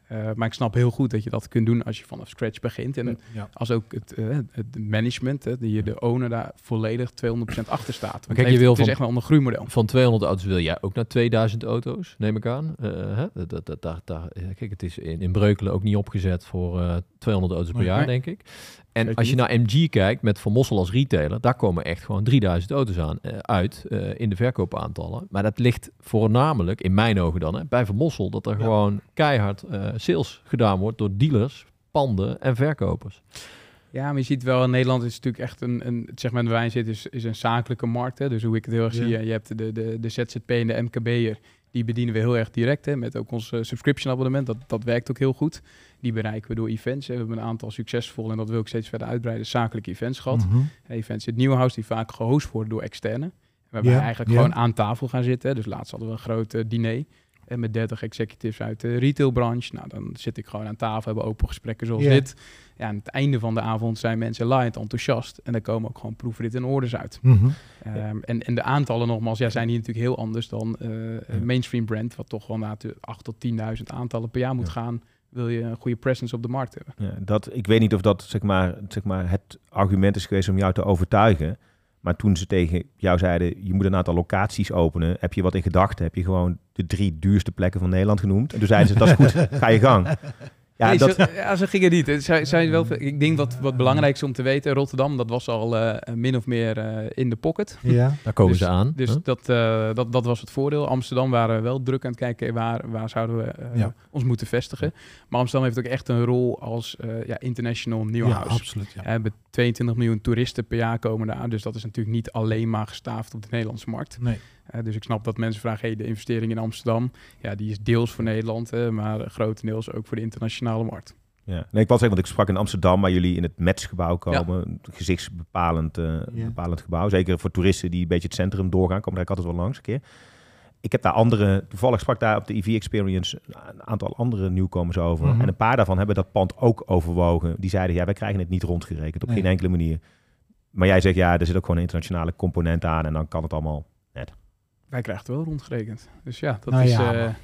Uh, maar ik snap heel goed dat je dat kunt doen als je vanaf scratch begint. En ja. als ook het, uh, het management, uh, die je de owner daar volledig tweehonderd procent achter staat. Want kijk, het, je heeft, wil het is van, echt wel een groeimodel. Van tweehonderd auto's wil jij ook naar tweeduizend auto's, neem ik aan. Uh, hè? Dat, dat, dat, dat, kijk, het is in, in Breukelen ook niet opgezet voor uh, tweehonderd auto's per nee, jaar, nee. denk ik. En als je naar M G kijkt, met Van Mossel als retailer, daar komen echt gewoon drieduizend auto's aan, uh, uit uh, in de verkoopaantallen. Maar dat ligt voornamelijk, in mijn ogen dan, hè, bij Van Mossel, dat er ja. gewoon keihard uh, sales gedaan wordt door dealers, panden en verkopers. Ja, maar je ziet wel, in Nederland is het natuurlijk echt een, een het segment waar wij zitten, is, is een zakelijke markt. Hè? Dus hoe ik het heel erg ja. zie, je hebt de, de, de Z Z P en de M K B'er, die bedienen we heel erg direct, hè, met ook ons uh, subscription abonnement. Dat, dat werkt ook heel goed. Die bereiken we door events. Hè. We hebben een aantal succesvolle, en dat wil ik steeds verder uitbreiden, zakelijke events gehad. Mm-hmm. Events in het Nieuwenhuis die vaak gehost worden door externe. Waarbij ja, we eigenlijk ja. gewoon aan tafel gaan zitten. Dus laatst hadden we een groot uh, diner. En met dertig executives uit de retailbranche. Nou, dan zit ik gewoon aan tafel, hebben open gesprekken zoals yeah. dit. Ja, aan het einde van de avond zijn mensen laaiend enthousiast. En dan komen ook gewoon proefritten en orders uit. Mm-hmm. Um, en, en de aantallen nogmaals, ja, zijn hier natuurlijk heel anders dan uh, ja. een mainstream brand. Wat toch wel naar acht tot tienduizend aantallen per jaar moet ja. gaan. Wil je een goede presence op de markt hebben. Ja, dat, ik weet niet of dat zeg maar, zeg maar, het argument is geweest om jou te overtuigen. Maar toen ze tegen jou zeiden, je moet een aantal locaties openen, heb je wat in gedachten? Heb je gewoon de drie duurste plekken van Nederland genoemd? En toen zeiden ze, dat is goed, ga je gang. Ja, nee, dat... zo, ja, zo ging het niet. Het zijn, zijn wel, ik denk wat wat belangrijk is om te weten, Rotterdam, dat was al uh, min of meer uh, in de pocket. Ja, daar komen dus, ze aan. Dus huh? dat, uh, dat, dat was het voordeel. Amsterdam waren we wel druk aan het kijken, waar, waar zouden we uh, ja. ons moeten vestigen. Maar Amsterdam heeft ook echt een rol als uh, ja, international nieuwhuis. Ja, absoluut. Ja. We hebben tweeëntwintig miljoen toeristen per jaar komen daar. Dus dat is natuurlijk niet alleen maar gestaafd op de Nederlandse markt. Nee. Uh, dus ik snap dat mensen vragen, hey, de investering in Amsterdam, ja, die is deels voor Nederland, uh, maar grotendeels ook voor de internationale markt. Ja, nee, ik was zeggen, want ik sprak in Amsterdam, waar jullie in het Matchgebouw komen. Ja. Gezichtsbepalend uh, ja. bepalend gebouw. Zeker voor toeristen die een beetje het centrum doorgaan. Komen daar altijd wel langs een keer. Ik heb daar andere, toevallig sprak daar op de E V Experience een aantal andere nieuwkomers over. Mm-hmm. En een paar daarvan hebben dat pand ook overwogen. Die zeiden, ja, wij krijgen het niet rondgerekend op nee. geen enkele manier. Maar jij zegt, ja, er zit ook gewoon een internationale component aan en dan kan het allemaal net. Wij krijgen het wel rondgerekend. Dus ja, dat nou is... Ja, uh, maar...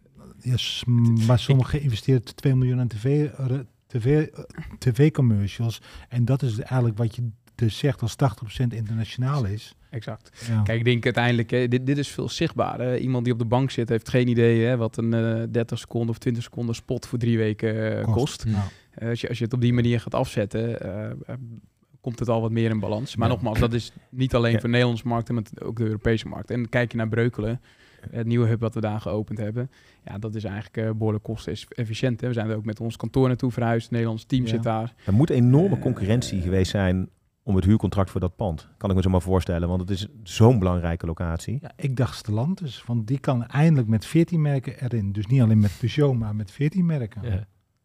Yes, maar sommigen investeren twee miljoen aan tv, tv, tv-commercials. En dat is eigenlijk wat je dus zegt als tachtig procent internationaal is. Exact. Ja. Kijk, ik denk uiteindelijk, hè, dit, dit is veel zichtbaarder. Iemand die op de bank zit heeft geen idee hè, wat een uh, dertig seconden of twintig seconden spot voor drie weken uh, kost. kost. Ja. Uh, als, je, als je het op die manier gaat afzetten, uh, uh, komt het al wat meer in balans. Maar ja. nogmaals, dat is niet alleen ja. voor de Nederlandse markt, maar ook de Europese markt. En kijk je naar Breukelen, het nieuwe hub wat we daar geopend hebben, ja, dat is eigenlijk uh, behoorlijk kostenefficiënt. Hè. We zijn er ook met ons kantoor naartoe verhuisd. Het Nederlands team ja. zit daar. Er moet enorme concurrentie uh, geweest zijn om het huurcontract voor dat pand. Kan ik me zo maar voorstellen, want het is zo'n belangrijke locatie. Ja, ik dacht Stellantis, want die kan eindelijk met veertien merken erin. Dus niet alleen met Peugeot, maar met veertien merken. Ja,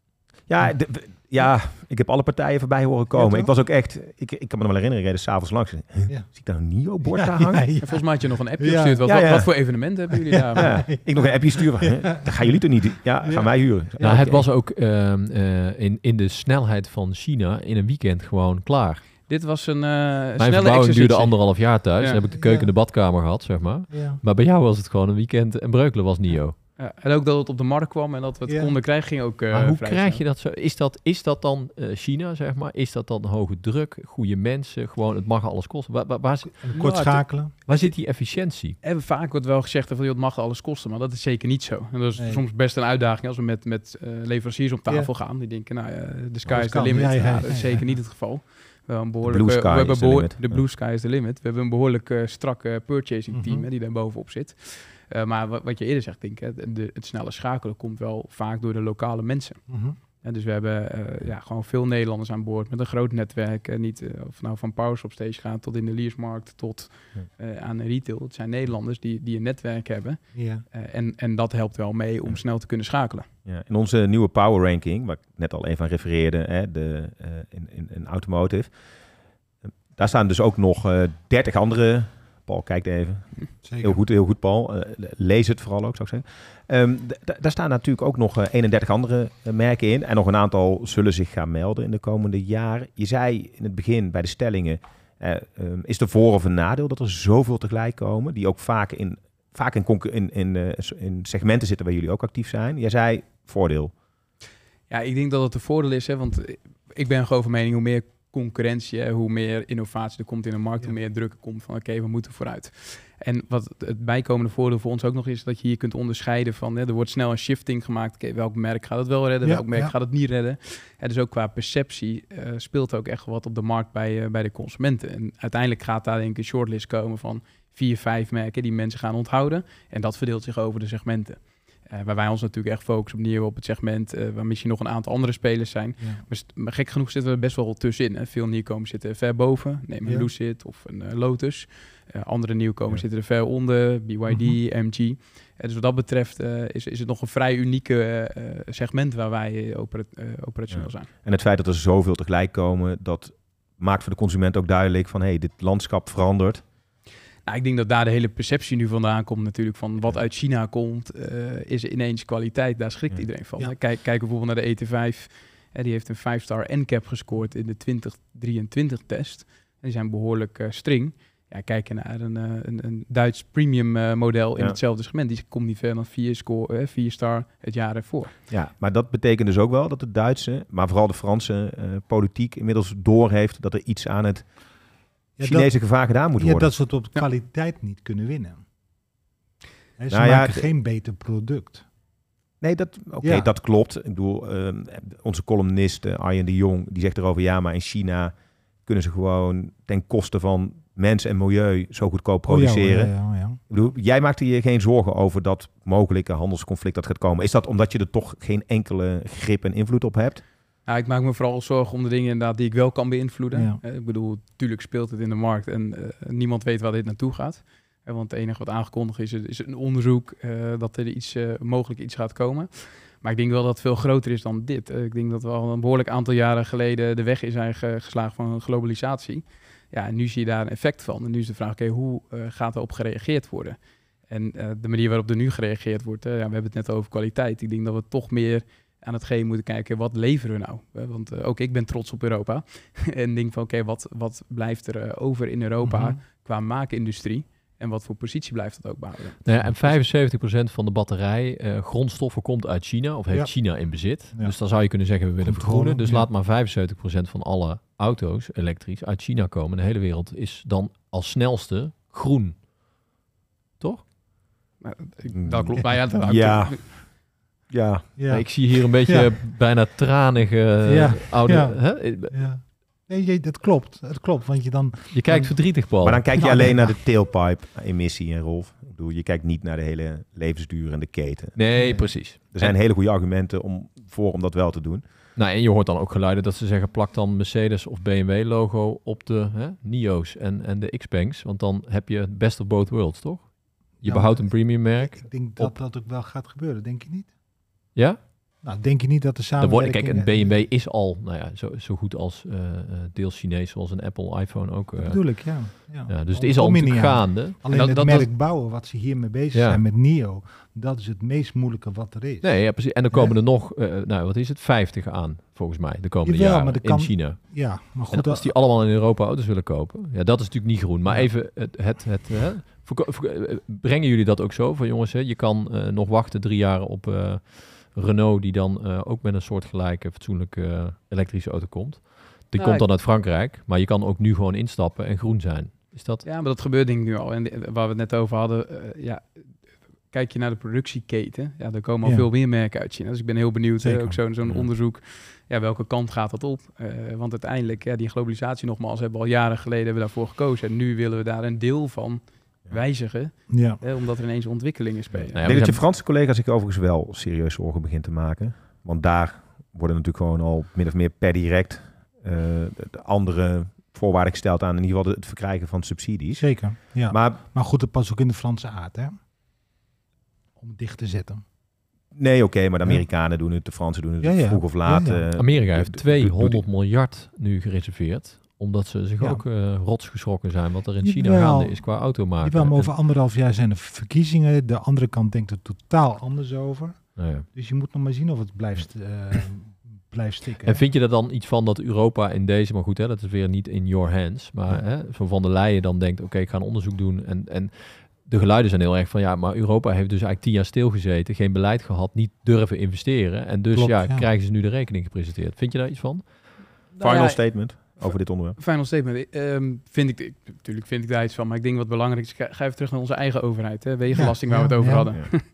ja, de, ja ik heb alle partijen voorbij horen komen. Ja, ik was ook echt, ik, ik kan me nog wel herinneren, ik reed 's avonds langs. Ja. Zie ik daar een NIO-bord ja, daar hangen? Ja, ja. Volgens mij had je nog een appje ja. gestuurd. Wat, ja, ja. Wat, wat voor evenementen hebben jullie daar? Ja, ik nog een appje sturen. Dat gaan jullie toch niet? Ja, gaan ja. wij huren. Nou, ja, het okay. was ook uh, uh, in, in de snelheid van China in een weekend gewoon klaar. Dit was een uh, Mijn snelle verbouwing duurde anderhalf jaar thuis. Ja. Dan heb ik de keuken en ja. de badkamer gehad, zeg maar. Ja. Maar bij jou was het gewoon een weekend en Breukelen was NIO. Ja, en ook dat het op de markt kwam en dat we het ja. konden krijgen, ging ook uh, maar hoe vrij krijg snel. je dat zo? Is dat, is dat dan uh, China, zeg maar? Is dat dan hoge druk, goede mensen, gewoon het mag alles kosten? Waar, waar, waar, kort schakelen. Waar zit die efficiëntie? Hebben vaak wordt wel gezegd van, het mag alles kosten, maar dat is zeker niet zo. En dat is nee. soms best een uitdaging als we met, met uh, leveranciers op tafel ja. gaan. Die denken, nou ja, de sky is the limit. Ja, ja, ja, ja, dat is zeker ja. niet het geval. We hebben een behoorlijk, the blue sky we hebben is the limit. De blue sky is the limit. We hebben een behoorlijk uh, strakke purchasing team mm-hmm. hè, die daar bovenop zit. Uh, maar wat, wat je eerder zegt, denk ik, de, het snelle schakelen komt wel vaak door de lokale mensen. Mm-hmm. En dus we hebben uh, ja, gewoon veel Nederlanders aan boord met een groot netwerk. Uh, niet uh, of nou van Powershop Stage gaat tot in de Leasemarkt tot uh, aan retail. Het zijn Nederlanders die, die een netwerk hebben. Yeah. Uh, en, en dat helpt wel mee om ja. snel te kunnen schakelen. Ja, in onze nieuwe Power Ranking, waar ik net al even aan refereerde, hè, de, uh, in, in, in Automotive, uh, daar staan dus ook nog uh, dertig andere... Paul kijkt even. Zeker. Heel goed, heel goed, Paul. Uh, lees het vooral ook, zou ik zeggen. Um, d- d- daar staan natuurlijk ook nog uh, eenendertig andere uh, merken in. En nog een aantal zullen zich gaan melden in de komende jaren. Je zei in het begin bij de stellingen, uh, um, is er voor of een nadeel dat er zoveel tegelijk komen, die ook vaak in, vaak in, concu- in, in, uh, in segmenten zitten waar jullie ook actief zijn. Jij zei voordeel. Ja, ik denk dat het een voordeel is, hè, want ik ben gewoon van mening, hoe meer concurrentie, hè, hoe meer innovatie er komt in de markt, ja. hoe meer druk er komt van oké, okay, we moeten vooruit. En wat het bijkomende voordeel voor ons ook nog is, dat je hier kunt onderscheiden van, hè, er wordt snel een shifting gemaakt, oké, okay, welk merk gaat het wel redden, ja, welk merk ja. gaat het niet redden. Ja, dus ook qua perceptie uh, speelt ook echt wat op de markt bij, uh, bij de consumenten. En uiteindelijk gaat daar denk ik een shortlist komen van vier, vijf merken die mensen gaan onthouden. En dat verdeelt zich over de segmenten. Uh, waar wij ons natuurlijk echt focussen opnieuw op het segment, uh, waar misschien nog een aantal andere spelers zijn. Ja. Maar, st- maar gek genoeg zitten we best wel tussenin. Hè. Veel nieuwkomers zitten ver boven. Neem een ja. Lucid of een uh, Lotus. Uh, andere nieuwkomers ja. zitten er ver onder. B Y D, mm-hmm. M G. Uh, dus wat dat betreft uh, is, is het nog een vrij unieke uh, segment waar wij uh, opera- uh, operationeel ja. zijn. En het feit dat er zoveel tegelijk komen, dat maakt voor de consument ook duidelijk van, hé, hey, dit landschap verandert. Nou, ik denk dat daar de hele perceptie nu vandaan komt natuurlijk van wat uit China komt, uh, is ineens kwaliteit. Daar schrikt ja. iedereen van. Ja. Kijk, kijk bijvoorbeeld naar de E T vijf. Uh, die heeft een vijf star N CAP gescoord in de twintig drieëntwintig test. En die zijn behoorlijk uh, string. Ja, kijk naar een, uh, een, een Duits premium uh, model in ja. hetzelfde segment. Die komt niet verder dan vier score, uh, vier star het jaar ervoor. Ja, maar dat betekent dus ook wel dat de Duitse, maar vooral de Franse uh, politiek inmiddels doorheeft dat er iets aan het ja, Chinese dat, gevaar gedaan moet worden. Ja, dat ze het op kwaliteit ja. niet kunnen winnen. He, ze nou maken ja, geen beter product. Nee, dat, oké, okay, ja. dat klopt. Ik bedoel, uh, onze columnist uh, Arjen de Jong, die zegt erover, ja, maar in China kunnen ze gewoon ten koste van mens en milieu zo goedkoop produceren. Oh ja, oh ja, oh ja. Ik bedoel, jij maakt je geen zorgen over dat mogelijke handelsconflict dat gaat komen. Is dat omdat je er toch geen enkele grip en invloed op hebt? Ja, ik maak me vooral zorgen om de dingen inderdaad die ik wel kan beïnvloeden. Ja. Uh, ik bedoel, natuurlijk speelt het in de markt en uh, niemand weet waar dit naartoe gaat. Uh, want het enige wat aangekondigd is, is een onderzoek uh, dat er iets, uh, mogelijk iets gaat komen. Maar ik denk wel dat het veel groter is dan dit. Uh, ik denk dat we al een behoorlijk aantal jaren geleden de weg in zijn ge- geslagen van globalisatie. Ja, en nu zie je daar een effect van. En nu is de vraag, oké, okay, hoe uh, gaat erop gereageerd worden? En uh, de manier waarop er nu gereageerd wordt, uh, ja, we hebben het net over kwaliteit. Ik denk dat we toch meer aan hetgeen moeten kijken, wat leveren we nou? Uh, want uh, ook ik ben trots op Europa. En denk van, oké, okay, wat, wat blijft er uh, over in Europa mm-hmm. qua maakindustrie? En wat voor positie blijft dat ook behouden? Nou ja, en vijfenzeventig procent van de batterij uh, grondstoffen komt uit China, of heeft ja. China in bezit. Ja. Dus dan zou je kunnen zeggen, we willen Controle, vergroenen. Dus ja. laat maar vijfenzeventig procent van alle auto's elektrisch uit China komen. De hele wereld is dan als snelste groen. Toch? Nou, ik, dat klopt. Maar ja, dat ja. Ja. ja. Nee, ik zie hier een beetje ja. bijna tranige ja. oude... Ja. Hè? Ja. Nee, dat klopt. Dat klopt, want je dan... Je kijkt dan, verdrietig, Paul. Maar dan kijk je nou, alleen naar de tailpipe-emissie, en Rolf. Ik bedoel, je kijkt niet naar de hele levensduur en de keten. Nee, nee. precies. Er zijn en, hele goede argumenten om, voor om dat wel te doen. Nou, en je hoort dan ook geluiden dat ze zeggen, plak dan Mercedes of B M W-logo op de hè, Nio's en, en de Xpengs. Want dan heb je het best of both worlds, toch? Je ja, behoudt een premium merk. Ik denk dat op... dat ook wel gaat gebeuren, denk je niet? Ja? Nou, denk je niet dat de samenwerking... Kijk, een B M W is al nou ja, zo, zo goed als uh, deels Chinees, zoals een Apple iPhone ook. Uh, dat bedoel ik, ja. ja. ja dus het is al natuurlijk gaande. Alleen dat, het dat, merk dat... bouwen, wat ze hiermee bezig ja. zijn met NIO, dat is het meest moeilijke wat er is. Nee, ja, precies. En dan komen ja. er nog, uh, nou wat is het, vijftig aan, volgens mij, de komende Jawel, jaren in kan... China. Ja, maar goed. En als die allemaal in Europa auto's willen kopen, ja, dat is natuurlijk niet groen. Maar ja. even, het, het, het, hè, verko- verko- brengen jullie dat ook zo? Van jongens, hè, je kan uh, nog wachten drie jaar op... Uh, Renault die dan uh, ook met een soortgelijke fatsoenlijke uh, elektrische auto komt. Die nou, komt dan uit Frankrijk, maar je kan ook nu gewoon instappen en groen zijn. Is dat? Ja, maar dat gebeurt denk ik nu al. En de, waar we het net over hadden, uh, ja, kijk je naar de productieketen, ja, er komen al ja. veel meer merken uit China. Dus ik ben heel benieuwd, uh, ook zo'n, zo'n ja. onderzoek, ja, welke kant gaat dat op? Uh, want uiteindelijk, ja, die globalisatie nogmaals, hebben we al jaren geleden hebben we daarvoor gekozen. En nu willen we daar een deel van wijzigen, ja. hè, omdat er ineens ontwikkelingen spelen. Nou ja, ik denk dat je Franse collega's zich overigens wel serieus zorgen begint te maken. Want daar worden natuurlijk gewoon al min of meer per direct uh, de, de andere voorwaarden gesteld aan in ieder geval het verkrijgen van subsidies. Zeker, ja. Maar, maar goed, dat past ook in de Franse aard, hè? Om het dicht te zetten. Nee, oké, okay, maar de Amerikanen ja. doen het, de Fransen doen het ja, ja. vroeg of laat. Ja, ja. Uh, Amerika heeft tweehonderd miljard nu gereserveerd. Omdat ze zich ja. ook uh, rots geschrokken zijn wat er in China Jawel, gaande is qua automaken. Jawel, maar over anderhalf jaar zijn er verkiezingen. De andere kant denkt er totaal anders over. Nou ja. Dus je moet nog maar zien of het blijft, uh, blijft stikken. En vind je er dan iets van dat Europa in deze... Maar goed, hè, dat is weer niet in your hands. Maar ja. hè, zo Van der Leyen dan denkt... Oké, okay, ik ga een onderzoek doen. En, en de geluiden zijn heel erg van, ja, maar Europa heeft dus eigenlijk tien jaar stilgezeten, geen beleid gehad, niet durven investeren. En dus Klopt, ja, ja. krijgen ze nu de rekening gepresenteerd. Vind je daar iets van? Final Nou ja, statement over dit onderwerp. Final statement. Um, vind ik, ik, natuurlijk vind ik daar iets van, maar ik denk wat belangrijk is, ga, ga even terug naar onze eigen overheid. Hè? Wegenbelasting Ja, waar we het over ja, hadden. Ja.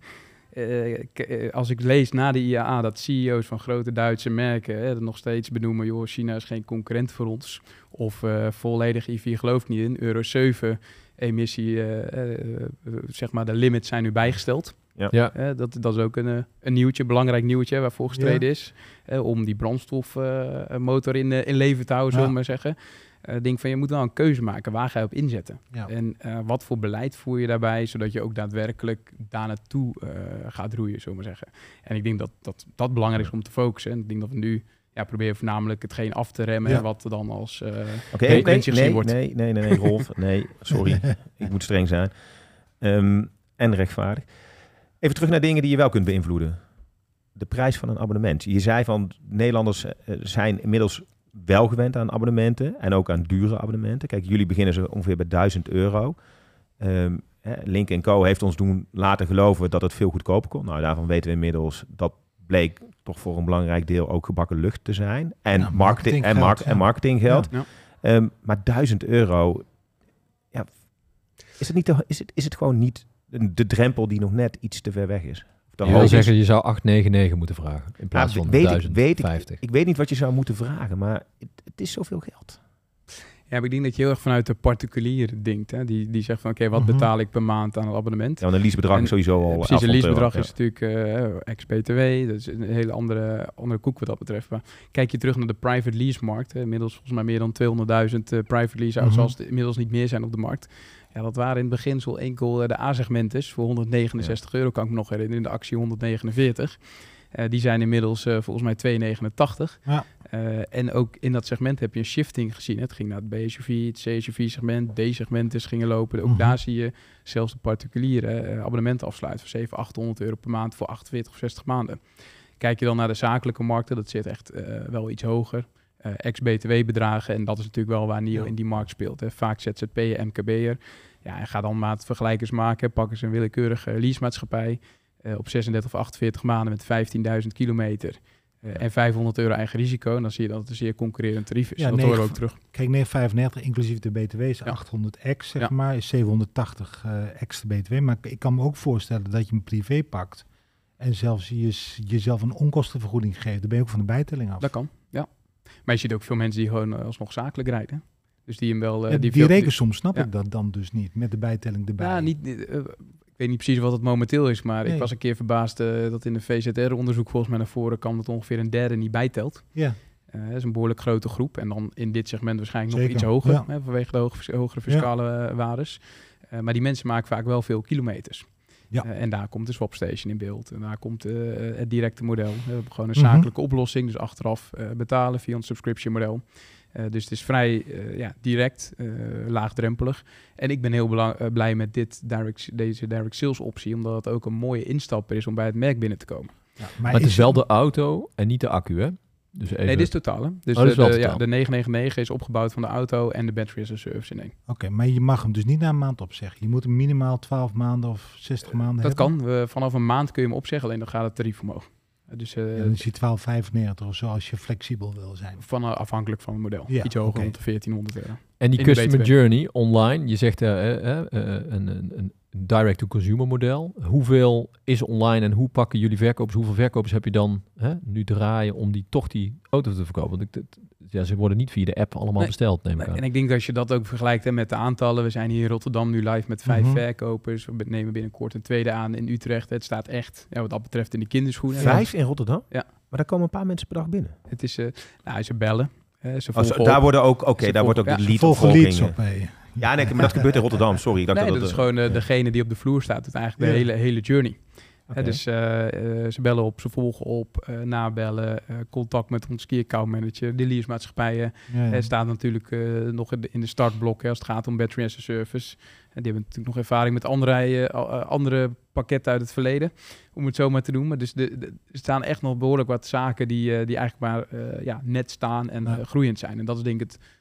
Uh, k- uh, als ik lees na de I A A dat C E O's van grote Duitse merken hè, dat nog steeds benoemen, joh, China is geen concurrent voor ons. Of uh, volledig I V geloof ik niet in. Euro zeven emissie, uh, uh, uh, zeg maar, de limits zijn nu bijgesteld. Ja. Ja. Uh, dat, dat is ook een, uh, een nieuwtje, een belangrijk nieuwtje hè, waarvoor gestreden ja. is. Uh, om die brandstofmotor uh, in, uh, in leven te houden, Ja. zullen we maar zeggen. Ik uh, denk van, je moet wel een keuze maken. Waar ga je op inzetten? Ja. En uh, wat voor beleid voer je daarbij, zodat je ook daadwerkelijk daar naartoe uh, gaat roeien, zullen we maar zeggen. En ik denk dat, dat dat belangrijk is om te focussen. En ik denk dat we nu ja, proberen voornamelijk hetgeen af te remmen, Ja. wat er dan als uh, Oké, okay, nee, nee, gezien nee, wordt. nee, nee, nee, nee, Rolf. Nee, sorry. Ik moet streng zijn. Um, en rechtvaardig. Even terug naar dingen die je wel kunt beïnvloeden. De prijs van een abonnement. Je zei van, Nederlanders uh, zijn inmiddels wel gewend aan abonnementen en ook aan dure abonnementen. Kijk, jullie beginnen zo ongeveer bij duizend euro. Um, hè, Link en Co heeft ons doen laten geloven dat het veel goedkoper kon. Nou, daarvan weten we inmiddels dat bleek toch voor een belangrijk deel ook gebakken lucht te zijn. En, Ja, marketing, en, mark, ja. en marketinggeld. Ja. Um, maar duizend euro, ja, is het, niet te, is, het, is het gewoon niet de drempel die nog net iets te ver weg is? Je wil zeggen, je zou acht negenennegentig moeten vragen in plaats ja, van weet duizend vijftig. Ik, weet ik, ik weet niet wat je zou moeten vragen, maar het, het is zoveel geld. Ja, maar ik denk dat je heel erg vanuit de particulier denkt. Hè? Die, die zegt van, oké, okay, wat Mm-hmm. betaal ik per maand aan een abonnement? Ja, want een leasebedrag En, is sowieso al... Uh, precies, een leasebedrag ja. is natuurlijk uh, ex-B T W. Dat is een hele andere, andere koek wat dat betreft. Maar kijk je terug naar de private lease-markt. Hè? Inmiddels volgens mij meer dan tweehonderdduizend uh, private lease-auto's, Mm-hmm. zoals het inmiddels niet meer zijn op de markt. Ja, dat waren in het beginsel enkel uh, de A-segmentes voor honderdnegenenzestig ja. euro, kan ik me nog herinneren, in de actie honderdnegenenveertig. Uh, die zijn inmiddels uh, volgens mij twee negenentachtig. Ja. Uh, en ook in dat segment heb je een shifting gezien. Hè? Het ging naar het B S U V, het C S U V-segment, D-segmenten gingen lopen. Ook mm-hmm. daar zie je zelfs de particuliere uh, abonnementen afsluiten voor zevenhonderd, achthonderd euro per maand voor achtenveertig of zestig maanden. Kijk je dan naar de zakelijke markten, dat zit echt uh, wel iets hoger. Uh, ex-B T W-bedragen, en dat is natuurlijk wel waar NIO ja. in die markt speelt. Hè. Vaak Z Z P'er, M K B'er. Ja, en ga dan maatvergelijkers maken. Pak eens een willekeurige leasemaatschappij uh, op zesendertig of achtenveertig maanden met vijftienduizend kilometer. Uh, en vijfhonderd euro eigen risico. En dan zie je dat het een zeer concurrerend tarief is. Ja, dat negen, horen we ook terug. Kijk, negen vijfennegentig inclusief de B T W is ja. achthonderd ex, zeg ja. maar. Is zevenhonderdtachtig uh, ex de B T W. Maar ik kan me ook voorstellen dat je een privé pakt en zelfs je, jezelf een onkostenvergoeding geeft. Dan ben je ook van de bijtelling af. Dat kan, ja. Maar je ziet ook veel mensen die gewoon uh, alsnog zakelijk rijden. Dus die hem wel... Uh, ja, die die veel, rekensom snap ja. ik dat dan dus niet, met de bijtelling erbij. Ja, niet... Uh, ik weet niet precies wat het momenteel is, maar nee. ik was een keer verbaasd uh, dat in de V Z R-onderzoek volgens mij naar voren kwam dat ongeveer een derde niet bijtelt. Ja. Uh, dat is een behoorlijk grote groep. En dan in dit segment waarschijnlijk Zeker. nog iets hoger, ja. hè, vanwege de hoge, hogere fiscale ja. waardes. Uh, maar die mensen maken vaak wel veel kilometers. Ja. Uh, en daar komt de swapstation in beeld. En daar komt uh, het directe model. We hebben gewoon een zakelijke mm-hmm. oplossing, dus achteraf uh, betalen via een subscription model. Uh, dus het is vrij uh, ja, direct, uh, laagdrempelig. En ik ben heel belang, uh, blij met dit direct, deze direct sales optie, omdat het ook een mooie instapper is om bij het merk binnen te komen. Ja, maar, maar het is, is wel de auto en niet de accu, hè? Dus even... Nee, dit is totaal. Hè? Dus oh, de, de, de, ja, de negen negenennegentig is opgebouwd van de auto en de battery as a service in één. Oké, okay, maar je mag hem dus niet na een maand opzeggen. Je moet hem minimaal twaalf maanden of zestig maanden uh, dat hebben. Dat kan. We, vanaf een maand kun je hem opzeggen, alleen dan gaat het tarief omhoog. Dus, uh, ja, dan is hij twaalf vijfennegentig of zo als je flexibel wil zijn. Van, uh, afhankelijk van het model. Ja, iets hoger, okay. rond de veertienhonderd euro. En die in customer journey online, je zegt uh, uh, uh, een, een, een direct-to-consumer model. Hoeveel is online en hoe pakken jullie verkopers? Hoeveel verkopers heb je dan hè, nu draaien om die toch die auto te verkopen? Want ik, dat, ja, ze worden niet via de app allemaal nee, besteld, neem ik nee, aan. En ik denk dat als je dat ook vergelijkt hè, met de aantallen. We zijn hier in Rotterdam nu live met vijf mm-hmm. verkopers. We nemen binnenkort een tweede aan in Utrecht. Het staat echt, ja, wat dat betreft, in de kinderschoenen. Vijf in Rotterdam? Ja. Maar daar komen een paar mensen per dag binnen. Het is, uh, nou, ze bellen. Uh, ze oh, zo, daar worden ook, oké, okay, daar wordt ook ja, de lead leads op. Hey. Ja, nee, maar dat gebeurt in Rotterdam, sorry. Dat, nee, dat, dat is uh, gewoon uh, degene die op de vloer staat. Het eigenlijk de ja. hele, hele journey. Okay. Hè, dus uh, uh, ze bellen op, ze volgen op, uh, nabellen, uh, contact met ons key account manager, de leasemaatschappijen. Ja, ja. Er staat natuurlijk uh, nog in de, in de startblok hè, als het gaat om battery as a service. En die hebben natuurlijk nog ervaring met andere, uh, andere pakketten uit het verleden, om het zo maar te doen. Maar dus de, de, er staan echt nog behoorlijk wat zaken die, uh, die eigenlijk maar uh, ja, net staan en ja. uh, groeiend zijn. En dat is denk ik het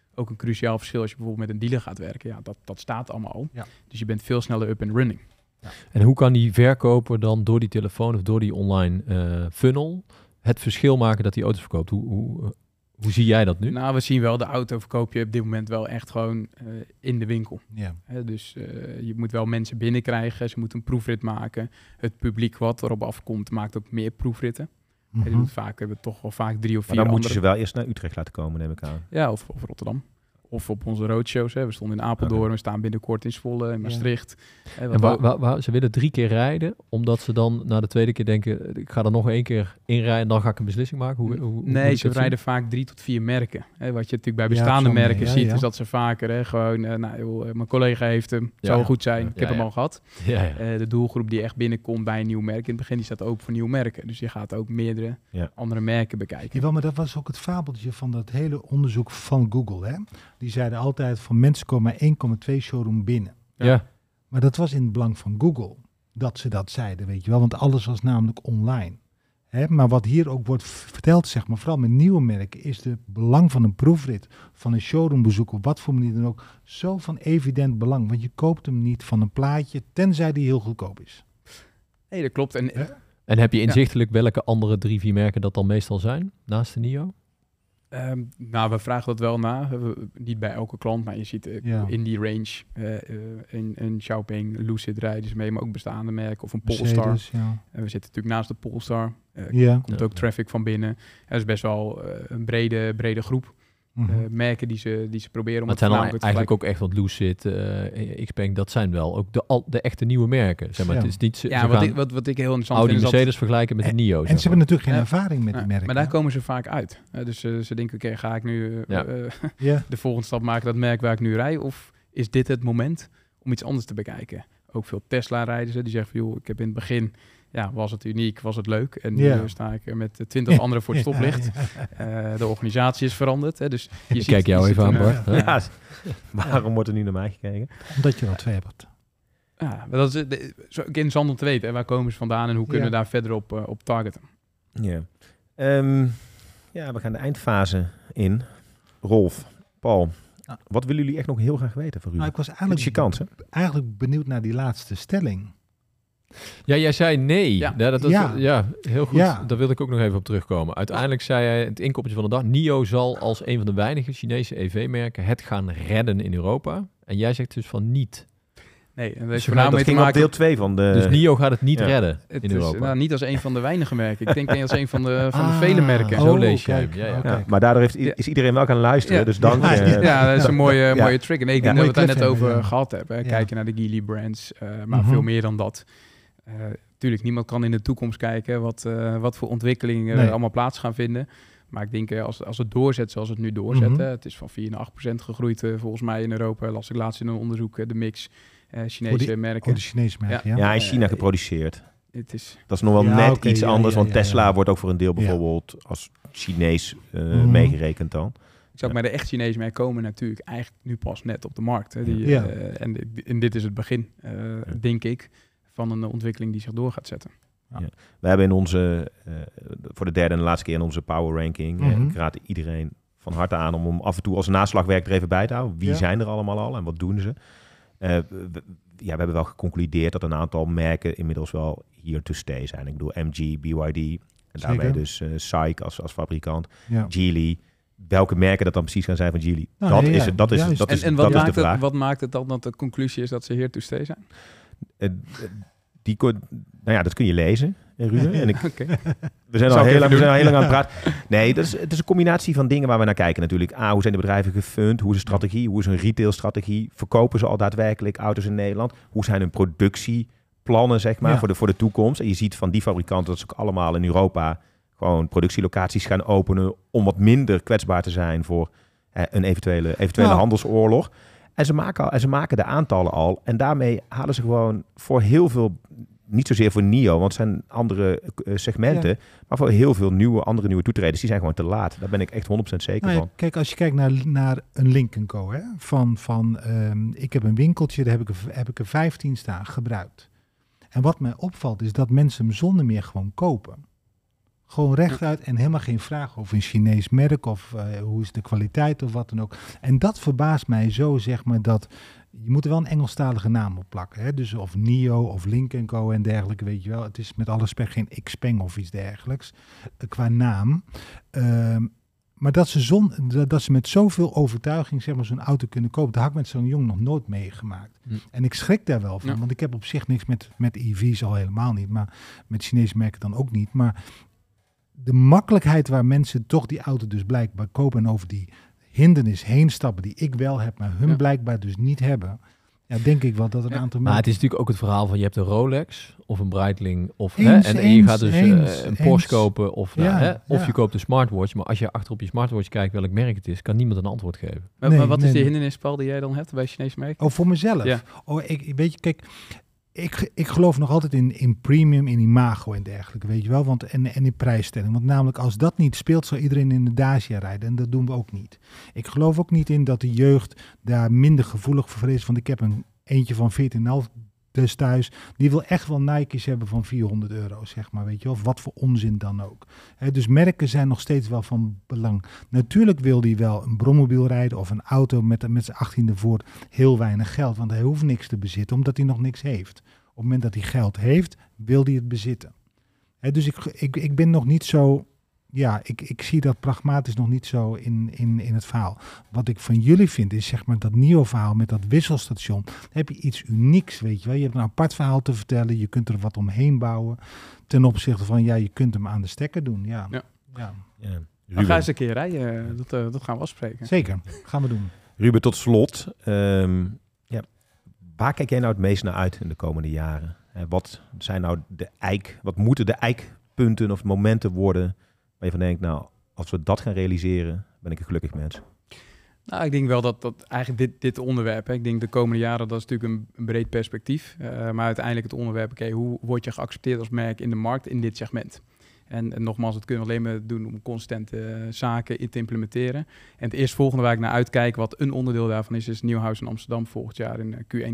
ook een cruciaal verschil als je bijvoorbeeld met een dealer gaat werken. Ja, dat, dat staat allemaal al. Ja. Dus je bent veel sneller up and running. En hoe kan die verkoper dan door die telefoon of door die online uh, funnel het verschil maken dat die auto's verkoopt? Hoe, hoe, uh, hoe zie jij dat nu? Nou, we zien wel, de auto verkoop je op dit moment wel echt gewoon uh, in de winkel. Ja. Hè, dus uh, je moet wel mensen binnenkrijgen, ze moeten een proefrit maken. Het publiek wat erop afkomt maakt ook meer proefritten. Mm-hmm. Je doet vaak, hebben we toch wel vaak drie of vier Maar dan moet andere. je ze wel eerst naar Utrecht laten komen, neem ik aan. Ja, of, of Rotterdam. Of op onze roadshows. Hè. We stonden in Apeldoorn, Okay. we staan binnenkort in Zwolle, in Maastricht. Hè, En waar, waar, waar, ze willen drie keer rijden, omdat ze dan na de tweede keer denken, ik ga er nog één keer inrijden en dan ga ik een beslissing maken. Hoe, hoe, hoe nee, ze zien? rijden vaak drie tot vier merken. Hè, wat je natuurlijk bij Ja, bestaande sommige, merken ja, ziet, ja. is dat ze vaker hè, gewoon, uh, nou, joh, mijn collega heeft hem, het Ja, zou wel ja. goed zijn, Ja, ik heb ja. hem al gehad. Ja, ja. Uh, de doelgroep die echt binnenkomt bij een nieuw merk in het begin, die staat ook voor nieuwe merken. Dus je gaat ook meerdere Ja. andere merken bekijken. Jawel, maar dat was ook het fabeltje van dat hele onderzoek van Google. Hè? Die zeiden altijd van mensen komen maar één komma twee showroom binnen. Ja. Ja. Maar dat was in het belang van Google dat ze dat zeiden, weet je wel. Want alles was namelijk online. Hè? Maar wat hier ook wordt verteld, zeg maar, vooral met nieuwe merken, is het belang van een proefrit, van een showroombezoek, op wat voor manier dan ook, zo van evident belang. Want je koopt hem niet van een plaatje, tenzij die heel goedkoop is. Nee, dat klopt. En, Hè? En heb je inzichtelijk welke andere drie, vier merken dat dan meestal zijn, naast de NIO? Um, nou, we vragen dat wel na. We, niet bij elke klant, maar je ziet uh, Ja. in die range uh, uh, een, een Xiaoping, Lucid rijden ze mee, maar ook bestaande merken of een Polestar. Mercedes, ja. En we zitten natuurlijk naast de Polestar. Uh, Ja. komt Ja. ook traffic van binnen. Er is best wel uh, een brede, brede groep Mhm. uh, merken die ze, die ze proberen om Maar het zijn dan voornamelijk eigenlijk ook echt wat Lucid, uh, Xpeng, dat zijn wel ook de, al, de echte nieuwe merken. Zeg maar, Ja. het is niet, ze, Ja, ze wat gaan ik, wat, wat ik heel interessant Audi vind is dat... Mercedes vergelijken met de NIO. En zeg ze maar. hebben natuurlijk geen Ja. ervaring met Ja, die merken. maar daar hè? komen ze vaak uit. Uh, dus uh, ze denken, oké, ga ik nu uh, Ja. uh, Ja. de volgende stap maken, dat merk waar ik nu rij? Of is dit het moment om iets anders te bekijken? Ook veel Tesla-rijders, hè, die zeggen van, joh, ik heb in het begin, ja, was het uniek, was het leuk. En nu Ja. uh, sta ik er met twintig anderen voor het stoplicht. Ja. Uh, de organisatie is veranderd. Hè, dus je Ik ziet, kijk jou je even ziet aan, een, Bart. uh, hè? Ja, waarom wordt er nu naar mij gekeken? Omdat je er al twee hebt. Ja, maar dat is uh, de- zo interessant om te weten. Hè, waar komen ze vandaan en hoe kunnen Ja. we daar verder op, uh, op targeten? Ja. Ehm, ja, we gaan de eindfase in. Rolf, Paul, Ah. wat willen jullie echt nog heel graag weten van Nou, Ruben? ik was Dit is je eigenlijk, kans, hè? eigenlijk benieuwd naar die laatste stelling. Ja, jij zei nee. Ja. Ja, dat, dat, Ja. ja. heel goed. Ja. Daar wil ik ook nog even op terugkomen. Uiteindelijk zei hij, het inkoppertje van de dag, NIO zal als een van de weinige Chinese E V-merken het gaan redden in Europa. En jij zegt dus van niet. Nee, en dat Dus heeft dat voornamelijk te ging op maken... deel twee van de... Dus NIO gaat het niet ja. redden Het in is Europa. nou, niet als een van de weinige merken. Ik denk niet als een van de, van de Ah, vele merken. Zo oh, lees jij kijk, hem. Ja, ja. oh, Ja, kijk. maar daardoor heeft, i- Ja. is iedereen wel gaan luisteren, Ja. dus dank. Ja, eh, Ja, dat is een mooie, Ja. mooie trick. En ik denk Ja. dat we het daar Mooie net over cliffhanger, ja. gehad hebben. Hè. Ja. Kijken naar de Geely brands, uh, maar Mhm. veel meer dan dat. Uh, tuurlijk, niemand kan in de toekomst kijken wat, uh, wat voor ontwikkelingen Nee. er allemaal plaats gaan vinden. Maar ik denk, uh, als, als het doorzet zoals het nu doorzet, Mhm. hè, het is van vier naar acht procent gegroeid uh, volgens mij in Europa. Las ik laatst in een onderzoek, uh, de mix uh, Chinese Voor die- merken. Oh, de Chinese merken, ja. ja, in Eh, China geproduceerd. Het is, Dat is nog wel Ja, net oké, iets ja, anders, ja, want ja, ja. Tesla wordt ook voor een deel Ja. bijvoorbeeld als Chinees eh, Mhm. meegerekend dan. ik zou maar de echt Chinese merken komen natuurlijk eigenlijk nu pas net op de markt. Hè. Die, Ja. uh, en, di- en dit is het begin, uh, denk ik, van een ontwikkeling die zich door gaat zetten. We hebben in onze, eh, voor de derde en de laatste keer in onze power ranking, eh, Mhm. ik raad iedereen van harte aan om hem af en toe als naslagwerk er even bij te houden. Wie Ja. zijn er allemaal al en wat doen ze? Eh, we, ja, we hebben wel geconcludeerd dat een aantal merken inmiddels wel here to stay zijn. Ik bedoel M G, B Y D en daarmee Zeker. dus uh, SAIC als, als fabrikant, Ja. Geely. Welke merken dat dan precies gaan zijn van Geely? Nou, dat nee, is ja, het, dat is, juist. dat En, is, en dat wat, is de maakt vraag. het, wat maakt het dan dat de conclusie is dat ze here to stay zijn? Eh, die kon, nou ja, dat kun je lezen, eh, Ruben. En ik, Oké. we zijn al Zou ik heel lang, we even zijn al heel doen. lang aan het praten. Nee, dat is, het is een combinatie van dingen waar we naar kijken natuurlijk. A, hoe zijn de bedrijven gefund? Hoe is de strategie? Hoe is hun retailstrategie? Verkopen ze al daadwerkelijk auto's in Nederland? Hoe zijn hun productieplannen, zeg maar, Ja. voor, de, voor de toekomst? En je ziet van die fabrikanten dat ze ook allemaal in Europa gewoon productielocaties gaan openen om wat minder kwetsbaar te zijn voor eh, een eventuele, eventuele Nou. handelsoorlog. En ze, maken al, en ze maken de aantallen al. En daarmee halen ze gewoon voor heel veel, niet zozeer voor NIO, want het zijn andere uh, segmenten. Ja. Maar voor heel veel nieuwe, andere nieuwe toetreders, die zijn gewoon te laat. Daar ben ik echt honderd procent zeker Nou ja, van. kijk, als je kijkt naar, naar een Link en Co. Hè, van, van ehm, ik heb een winkeltje, daar heb ik, er, heb ik er vijftien staan, gebruikt. En wat mij opvalt is dat mensen hem zonder meer gewoon kopen. Gewoon rechtuit en helemaal geen vraag over een Chinees merk of uh, hoe is de kwaliteit of wat dan ook. En dat verbaast mij zo, zeg maar, dat je moet er wel een Engelstalige naam op plakken. Hè? Dus of N I O of Link en Co en dergelijke, weet je wel. Het is met alle respect geen Xpeng of iets dergelijks uh, qua naam. Uh, maar dat ze, zon, dat ze met zoveel overtuiging, zeg maar, zo'n auto kunnen kopen, dat had ik met zo'n jong nog nooit meegemaakt. Hm. En ik schrik daar wel van, ja. want ik heb op zich niks met, met E V's al helemaal niet, maar met Chinese merken dan ook niet. Maar de makkelijkheid waar mensen toch die auto dus blijkbaar kopen en over die hindernis heen stappen die ik wel heb, maar hun ja. blijkbaar dus niet hebben. Ja, denk ik wel dat een ja. aantal... Maar het is natuurlijk ook het verhaal van je hebt een Rolex of een Breitling of eens, hè, en, en je gaat dus eens, uh, een Porsche eens. kopen of, ja, nou, hè, of ja. je koopt een smartwatch. Maar als je achter op je smartwatch kijkt welk merk het is, kan niemand een antwoord geven. Maar, nee, maar wat nee, is de hindernis, Paul, die jij dan hebt bij Chinese merken? Oh, voor mezelf? Ja. Oh, ik, weet je, kijk... Ik, ik geloof nog altijd in, in premium, in imago en dergelijke, weet je wel. Want, en, en in prijsstelling. Want namelijk als dat niet speelt, zal iedereen in de Dacia rijden. En dat doen we ook niet. Ik geloof ook niet in dat de jeugd daar minder gevoelig voor is. Want ik heb een eentje van veertien komma vijf dus thuis. Die wil echt wel Nike's hebben van vierhonderd euro, zeg maar, weet je wel. Of wat voor onzin dan ook. He, dus merken zijn nog steeds wel van belang. Natuurlijk wil hij wel een brommobiel rijden of een auto met, met zijn achttiende voor heel weinig geld. Want hij hoeft niks te bezitten, omdat hij nog niks heeft. Op het moment dat hij geld heeft, wil hij het bezitten. He, dus ik, ik, ik ben nog niet zo... Ja, ik, ik zie dat pragmatisch nog niet zo in, in, in het verhaal. Wat ik van jullie vind is, zeg maar, dat nieuwe verhaal met dat wisselstation. Dan heb je iets unieks, weet je wel. Je hebt een apart verhaal te vertellen. Je kunt er wat omheen bouwen. Ten opzichte van, ja, je kunt hem aan de stekker doen. Ja. ja. ja. ja. Dan ga eens een keer rijden. Dat, uh, dat gaan we afspreken. Zeker, gaan we doen. Ruben, tot slot. Um, ja, waar kijk jij nou het meest naar uit in de komende jaren? Uh, wat zijn nou de eik, wat moeten de eikpunten of momenten worden... waar je van denkt, nou, als we dat gaan realiseren, ben ik een gelukkig mens. Nou, ik denk wel dat, dat eigenlijk dit, dit onderwerp, hè, ik denk de komende jaren, dat is natuurlijk een, een breed perspectief. Uh, maar uiteindelijk het onderwerp, oké, okay, hoe word je geaccepteerd als merk in de markt in dit segment? En, en nogmaals, dat kunnen we alleen maar doen om constant uh, zaken in te implementeren. En het eerstvolgende waar ik naar uitkijk, wat een onderdeel daarvan is, is Nieuwhuis in Amsterdam volgend jaar in uh, Q één.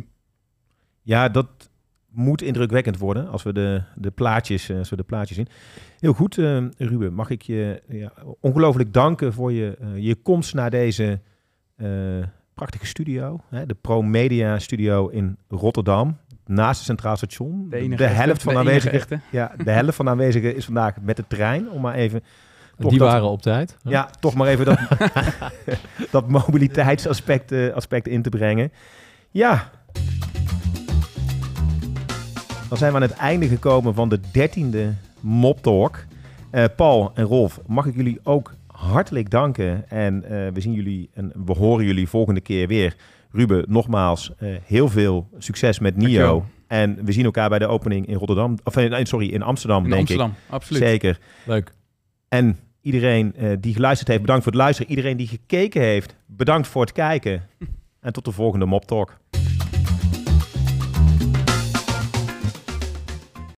Ja, dat... moet indrukwekkend worden als we de, de, plaatjes, uh, als we de plaatjes zien. Heel goed, uh, Ruben. Mag ik je ja, ongelooflijk danken voor je, uh, je komst naar deze uh, prachtige studio. Hè, de ProMedia Studio in Rotterdam. Naast het Centraal Station. De, de, helft, van de, aanwezigen, ja, de helft van de aanwezigen is vandaag met de trein. Om maar even... Die dat, waren op tijd. Ja, ja toch maar even dat, dat mobiliteitsaspect uh, aspect in te brengen. Ja... Dan zijn we aan het einde gekomen van de dertiende Mop Talk. Uh, Paul en Rolf, mag ik jullie ook hartelijk danken. En uh, we zien jullie en we horen jullie volgende keer weer. Ruben, nogmaals, uh, heel veel succes met N I O. En we zien elkaar bij de opening in Rotterdam. Of uh, sorry, in Amsterdam, in denk Amsterdam, ik. Absoluut. Zeker. Leuk. En iedereen uh, die geluisterd heeft, bedankt voor het luisteren. Iedereen die gekeken heeft, bedankt voor het kijken. En tot de volgende Mop Talk.